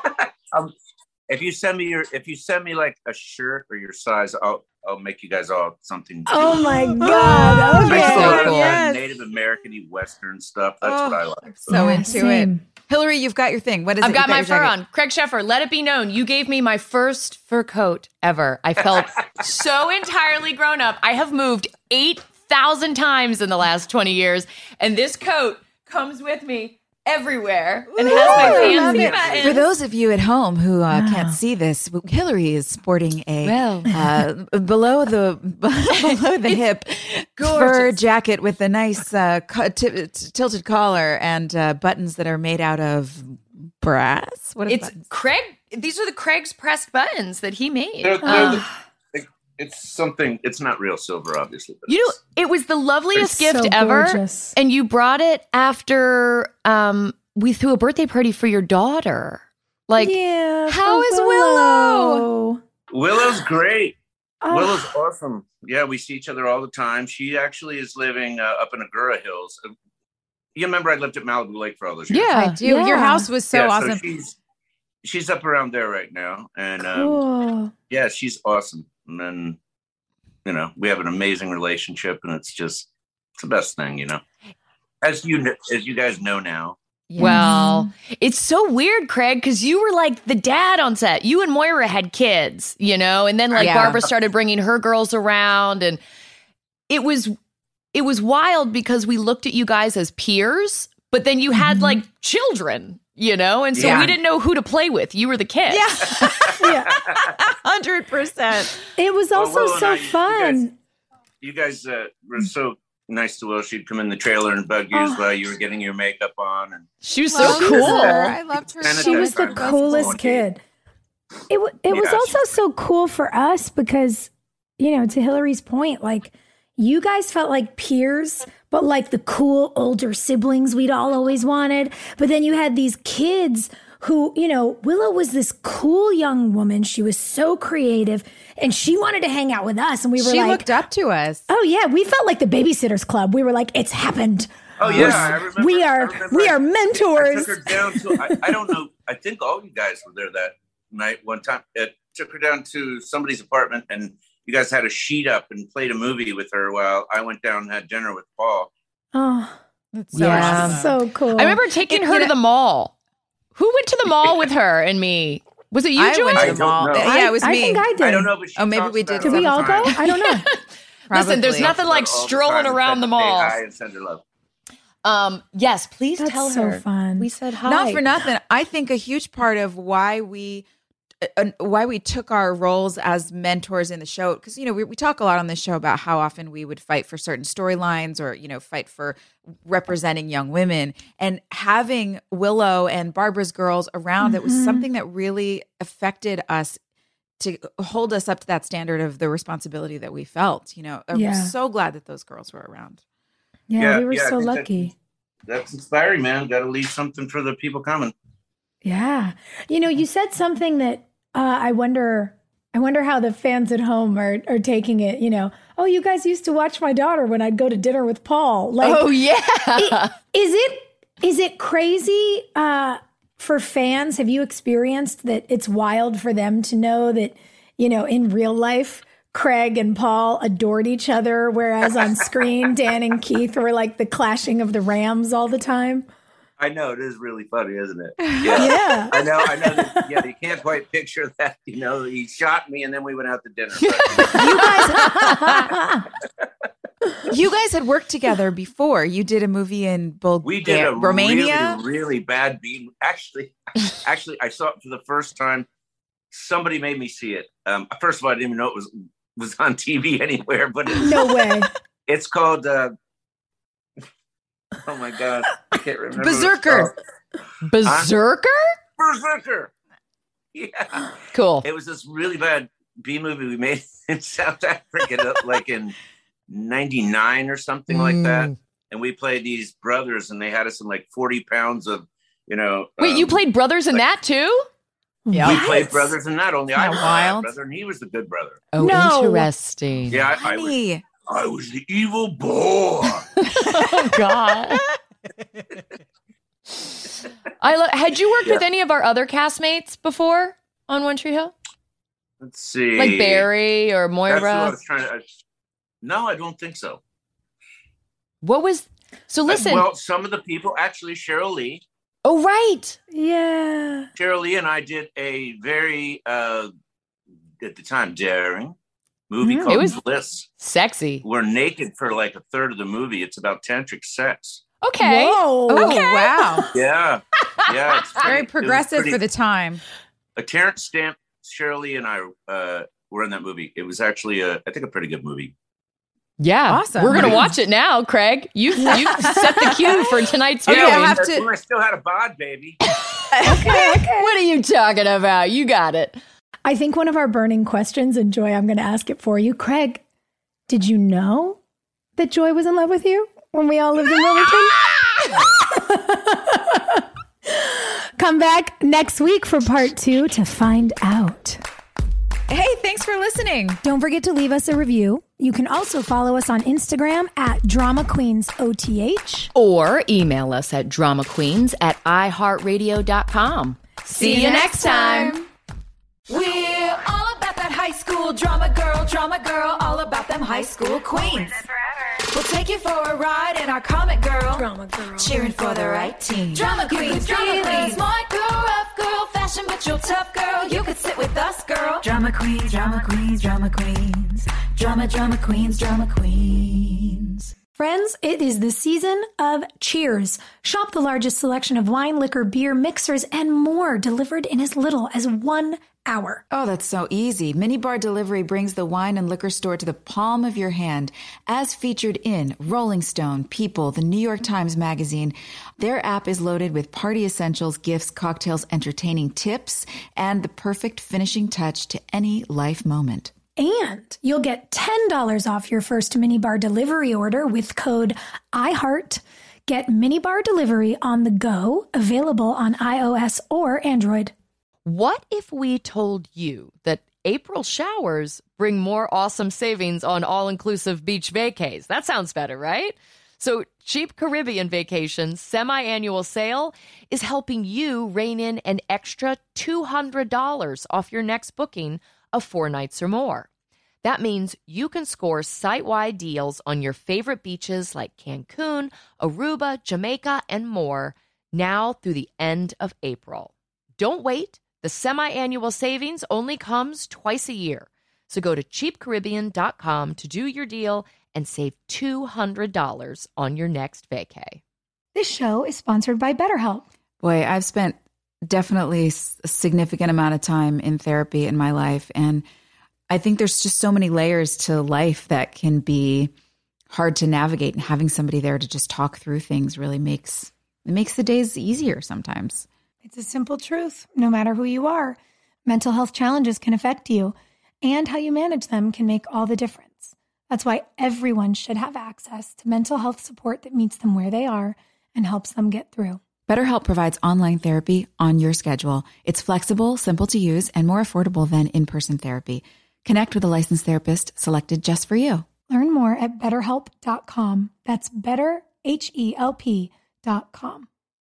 um, if you send me your, if you send me like a shirt or your size, I'll, I'll make you guys all something. Oh my God. Okay. I So like cool. Yes. Native American-y Western stuff. That's oh, what I like. So yeah, into same. it. Hillary, you've got your thing. What is I've it? got got my fur on. Craig Sheffer, let it be known, you gave me my first fur coat ever. I felt so entirely grown up. I have moved eight thousand times in the last twenty years, and this coat comes with me everywhere and has my fancy buttons. For those of you at home who uh, wow. can't see this, Hillary is sporting a well. uh, below the below the hip fur jacket with a nice uh, t- t- tilted collar and uh, buttons that are made out of brass. What? It's buttons? Craig. These are the Craig's pressed buttons that he made. They're, they're the, it's something. It's not real silver, obviously. But you know, it was the loveliest gift so ever, gorgeous. And you brought it after um, we threw a birthday party for your daughter. Like, yeah, how is Willow? Willow? Willow's great. Oh. Willow's awesome. Yeah, we see each other all the time. She actually is living uh, up in Agoura Hills. You remember I lived at Malibu Lake for all those years? Yeah, I do. Yeah. Your house was so yeah, awesome. So she's she's up around there right now, and cool. um, yeah, she's awesome. And then, you know, we have an amazing relationship, and it's just it's the best thing, you know. As you kn- as you guys know now. Yes. Well, it's so weird, Craig, because you were like the dad on set. You and Moira had kids, you know, and then like yeah. Barbara started bringing her girls around, and it was it was wild because we looked at you guys as peers, but then you had mm-hmm. like children, you know, and so yeah. we didn't know who to play with. You were the kid. Yeah, yeah, hundred percent. It was also well, so I, fun. You guys, you guys uh, were so nice to Will. She'd come in the trailer and bug you oh. as well. You were getting your makeup on, and she was well, so cool. I loved her. She was the coolest kid. It w- it yeah, was also so cool for us because, you know, to Hillary's point, like you guys felt like peers, but like the cool older siblings we'd all always wanted. But then you had these kids who, you know, Willow was this cool young woman. She was so creative and she wanted to hang out with us. And we were she like, looked up to us. Oh yeah. We felt like the Babysitters Club. We were like, it's happened. Oh yeah. I remember, we are, I remember we I, are mentors. I took her down to, I, I don't know. I think all you guys were there that night one time. It took her down to somebody's apartment and you guys had a sheet up and played a movie with her while I went down and had dinner with Paul. Oh, that's so yeah. awesome. So cool. I remember taking it, her you to know, the mall. Who went to the mall with her and me? Was it you, I Joy? went to I the mall. don't know. Yeah, it was I me. think I did. I don't know, but she Oh, maybe talks we did. about Did it we all all the go? time. I don't know. Listen, there's Probably. nothing like All the strolling time. around the Say mall. hi and send her love. Um, yes, please That's tell so her. fun. We said hi. Not for nothing. I think a huge part of why we uh, why we took our roles as mentors in the show, because you know we, we talk a lot on this show about how often we would fight for certain storylines or you know fight for representing young women, and having Willow and Barbara's girls around, mm-hmm. that was something that really affected us to hold us up to that standard of the responsibility that we felt. You know, I'm Yeah. so glad that those girls were around. Yeah, Yeah, we were yeah, I so think that- lucky. That's inspiring, man. Got to leave something for the people coming. Yeah. You know, you said something that uh, I wonder I wonder how the fans at home are are taking it, you know. oh, you guys used to watch my daughter when I'd go to dinner with Paul. Like, Oh, yeah. it, is it is it crazy uh, for fans? Have you experienced that it's wild for them to know that, you know, in real life, Craig and Paul adored each other, whereas on screen, Dan and Keith were like the clashing of the Rams all the time? I know, it is really funny, isn't it? Yeah. Yeah. I know, I know. That, yeah, you can't quite picture that. You know, he shot me and then we went out to dinner. You guys, you guys had worked together before. You did a movie in Bulgaria, We did a Romania. really, really bad beat. Actually, actually, I saw it for the first time. Somebody made me see it. Um, first of all, I didn't even know it was was on T V anywhere. But it's, No way. it's called. Uh, oh my God, I can't remember. Berserker. Berserker? Berserker. Yeah. Cool. It was this really bad B movie we made in South Africa, like in ninety-nine or something like that. And we played these brothers, and they had us in like forty pounds of, you know. Wait, um, you played brothers in that too? Yeah. We played brothers in that. Only I was the bad wild? brother, and he was the good brher. Oh, No. interesting. Yeah, I, I was. Honey. I was the evil boy. Oh, God. I lo- had you worked with any of our other castmates before on One Tree Hill? Let's see. Like Barry or That's what I Moira? was trying to. I, no, I don't think so. What was... So listen. Well, some of the people, actually, Cheryl Lee. Oh, right. Yeah. Cheryl Lee and I did a very, uh, at the time, daring movie Mm. called It was- Bliss. Sexy. We're naked for like a third of the movie. It's about tantric sex. Okay. Whoa. Oh, wow. Yeah. Yeah. It's Very pretty- it was progressive pretty- for the time. A Terrence Stamp, Cheryl Lee and I uh, were in that movie. It was actually, a, I think, a pretty good movie. Yeah. Awesome. We're going to watch it now, Craig. You you set the cue for tonight's Okay, viewing. I have That's to- when I still had a bod, baby. Okay, okay. What are you talking about? You got it. I think one of our burning questions, and Joy, I'm going to ask it for you. Craig, did you know that Joy was in love with you when we all lived in Wilmington? Come back next week for part two to find out. Hey, thanks for listening. Don't forget to leave us a review. You can also follow us on Instagram at Drama Queens O T H. Or email us at drama queens at i heart radio dot com. See you next time. We're all about that high school drama girl, drama girl, all about them high school queens. We'll take you for a ride in our comic girl, Drama girl. cheering for the right team. Drama queens, drama queens, smart girl, rough girl, fashion but you're tough girl. You could sit with us, girl. Drama queens, drama queens, drama queens, drama, drama queens, drama queens. Friends, it is the season of Cheers. Shop the largest selection of wine, liquor, beer, mixers, and more delivered in as little as one hour. Oh, that's so easy. Minibar Delivery brings the wine and liquor store to the palm of your hand, as featured in Rolling Stone, People, the New York Times Magazine. Their app is loaded with party essentials, gifts, cocktails, entertaining tips, and the perfect finishing touch to any life moment. And you'll get ten dollars off your first Minibar delivery order with code IHEART. Get Minibar Delivery on the go, available on iOS or Android. What if we told you that April showers bring more awesome savings on all-inclusive beach vacays? That sounds better, right? So Cheap Caribbean Vacations semi-annual sale is helping you rein in an extra two hundred dollars off your next booking of four nights or more. That means you can score site-wide deals on your favorite beaches like Cancun, Aruba, Jamaica, and more now through the end of April. Don't wait. The semi-annual savings only comes twice a year. So go to cheap caribbean dot com to do your deal and save two hundred dollars on your next vacay. This show is sponsored by BetterHelp. Boy, I've spent definitely a significant amount of time in therapy in my life. And I think there's just so many layers to life that can be hard to navigate. And having somebody there to just talk through things really makes, it makes the days easier sometimes. It's a simple truth. No matter who you are, mental health challenges can affect you, and how you manage them can make all the difference. That's why everyone should have access to mental health support that meets them where they are and helps them get through. BetterHelp provides online therapy on your schedule. It's flexible, simple to use, and more affordable than in-person therapy. Connect with a licensed therapist selected just for you. Learn more at better help dot com. That's better, H E L P dot com.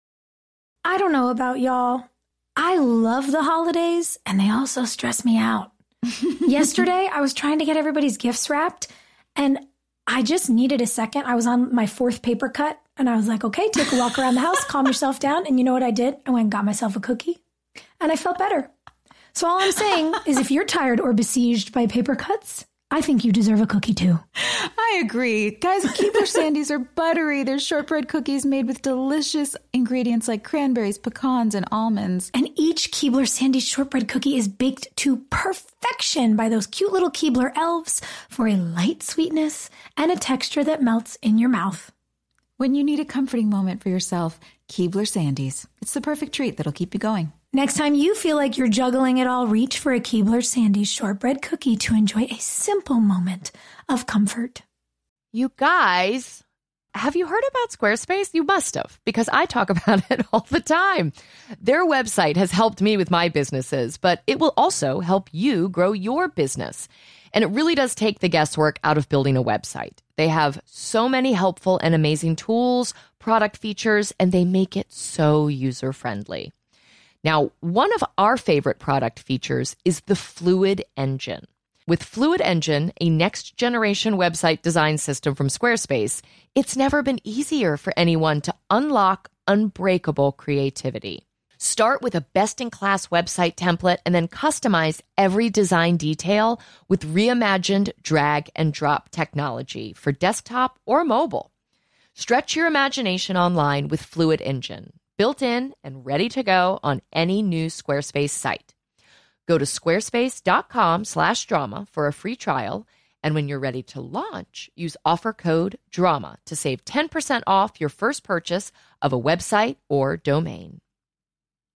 I don't know about y'all. I love the holidays, and they also stress me out. Yesterday, I was trying to get everybody's gifts wrapped, and I just needed a second. I was on my fourth paper cut, and I was like, okay, take a walk around the house, calm yourself down. And you know what I did? I went and got myself a cookie, and I felt better. So all I'm saying is if you're tired or besieged by paper cuts, I think you deserve a cookie too. I agree. Guys, Keebler Sandies are buttery. They're shortbread cookies made with delicious ingredients like cranberries, pecans, and almonds. And each Keebler Sandies shortbread cookie is baked to perfection by those cute little Keebler elves for a light sweetness and a texture that melts in your mouth. When you need a comforting moment for yourself, Keebler Sandies. It's the perfect treat that'll keep you going. Next time you feel like you're juggling it all, reach for a Keebler Sandies shortbread cookie to enjoy a simple moment of comfort. You guys, have you heard about Squarespace? You must have, because I talk about it all the time. Their website has helped me with my businesses, but it will also help you grow your business. And it really does take the guesswork out of building a website. They have so many helpful and amazing tools, product features, and they make it so user-friendly. Now, one of our favorite product features is the Fluid Engine. With Fluid Engine, a next-generation website design system from Squarespace, it's never been easier for anyone to unlock unbreakable creativity. Start with a best-in-class website template and then customize every design detail with reimagined drag-and-drop technology for desktop or mobile. Stretch your imagination online with Fluid Engine, built in and ready to go on any new Squarespace site. Go to squarespace.com slash drama for a free trial, and when you're ready to launch, use offer code DRAMA to save ten percent off your first purchase of a website or domain.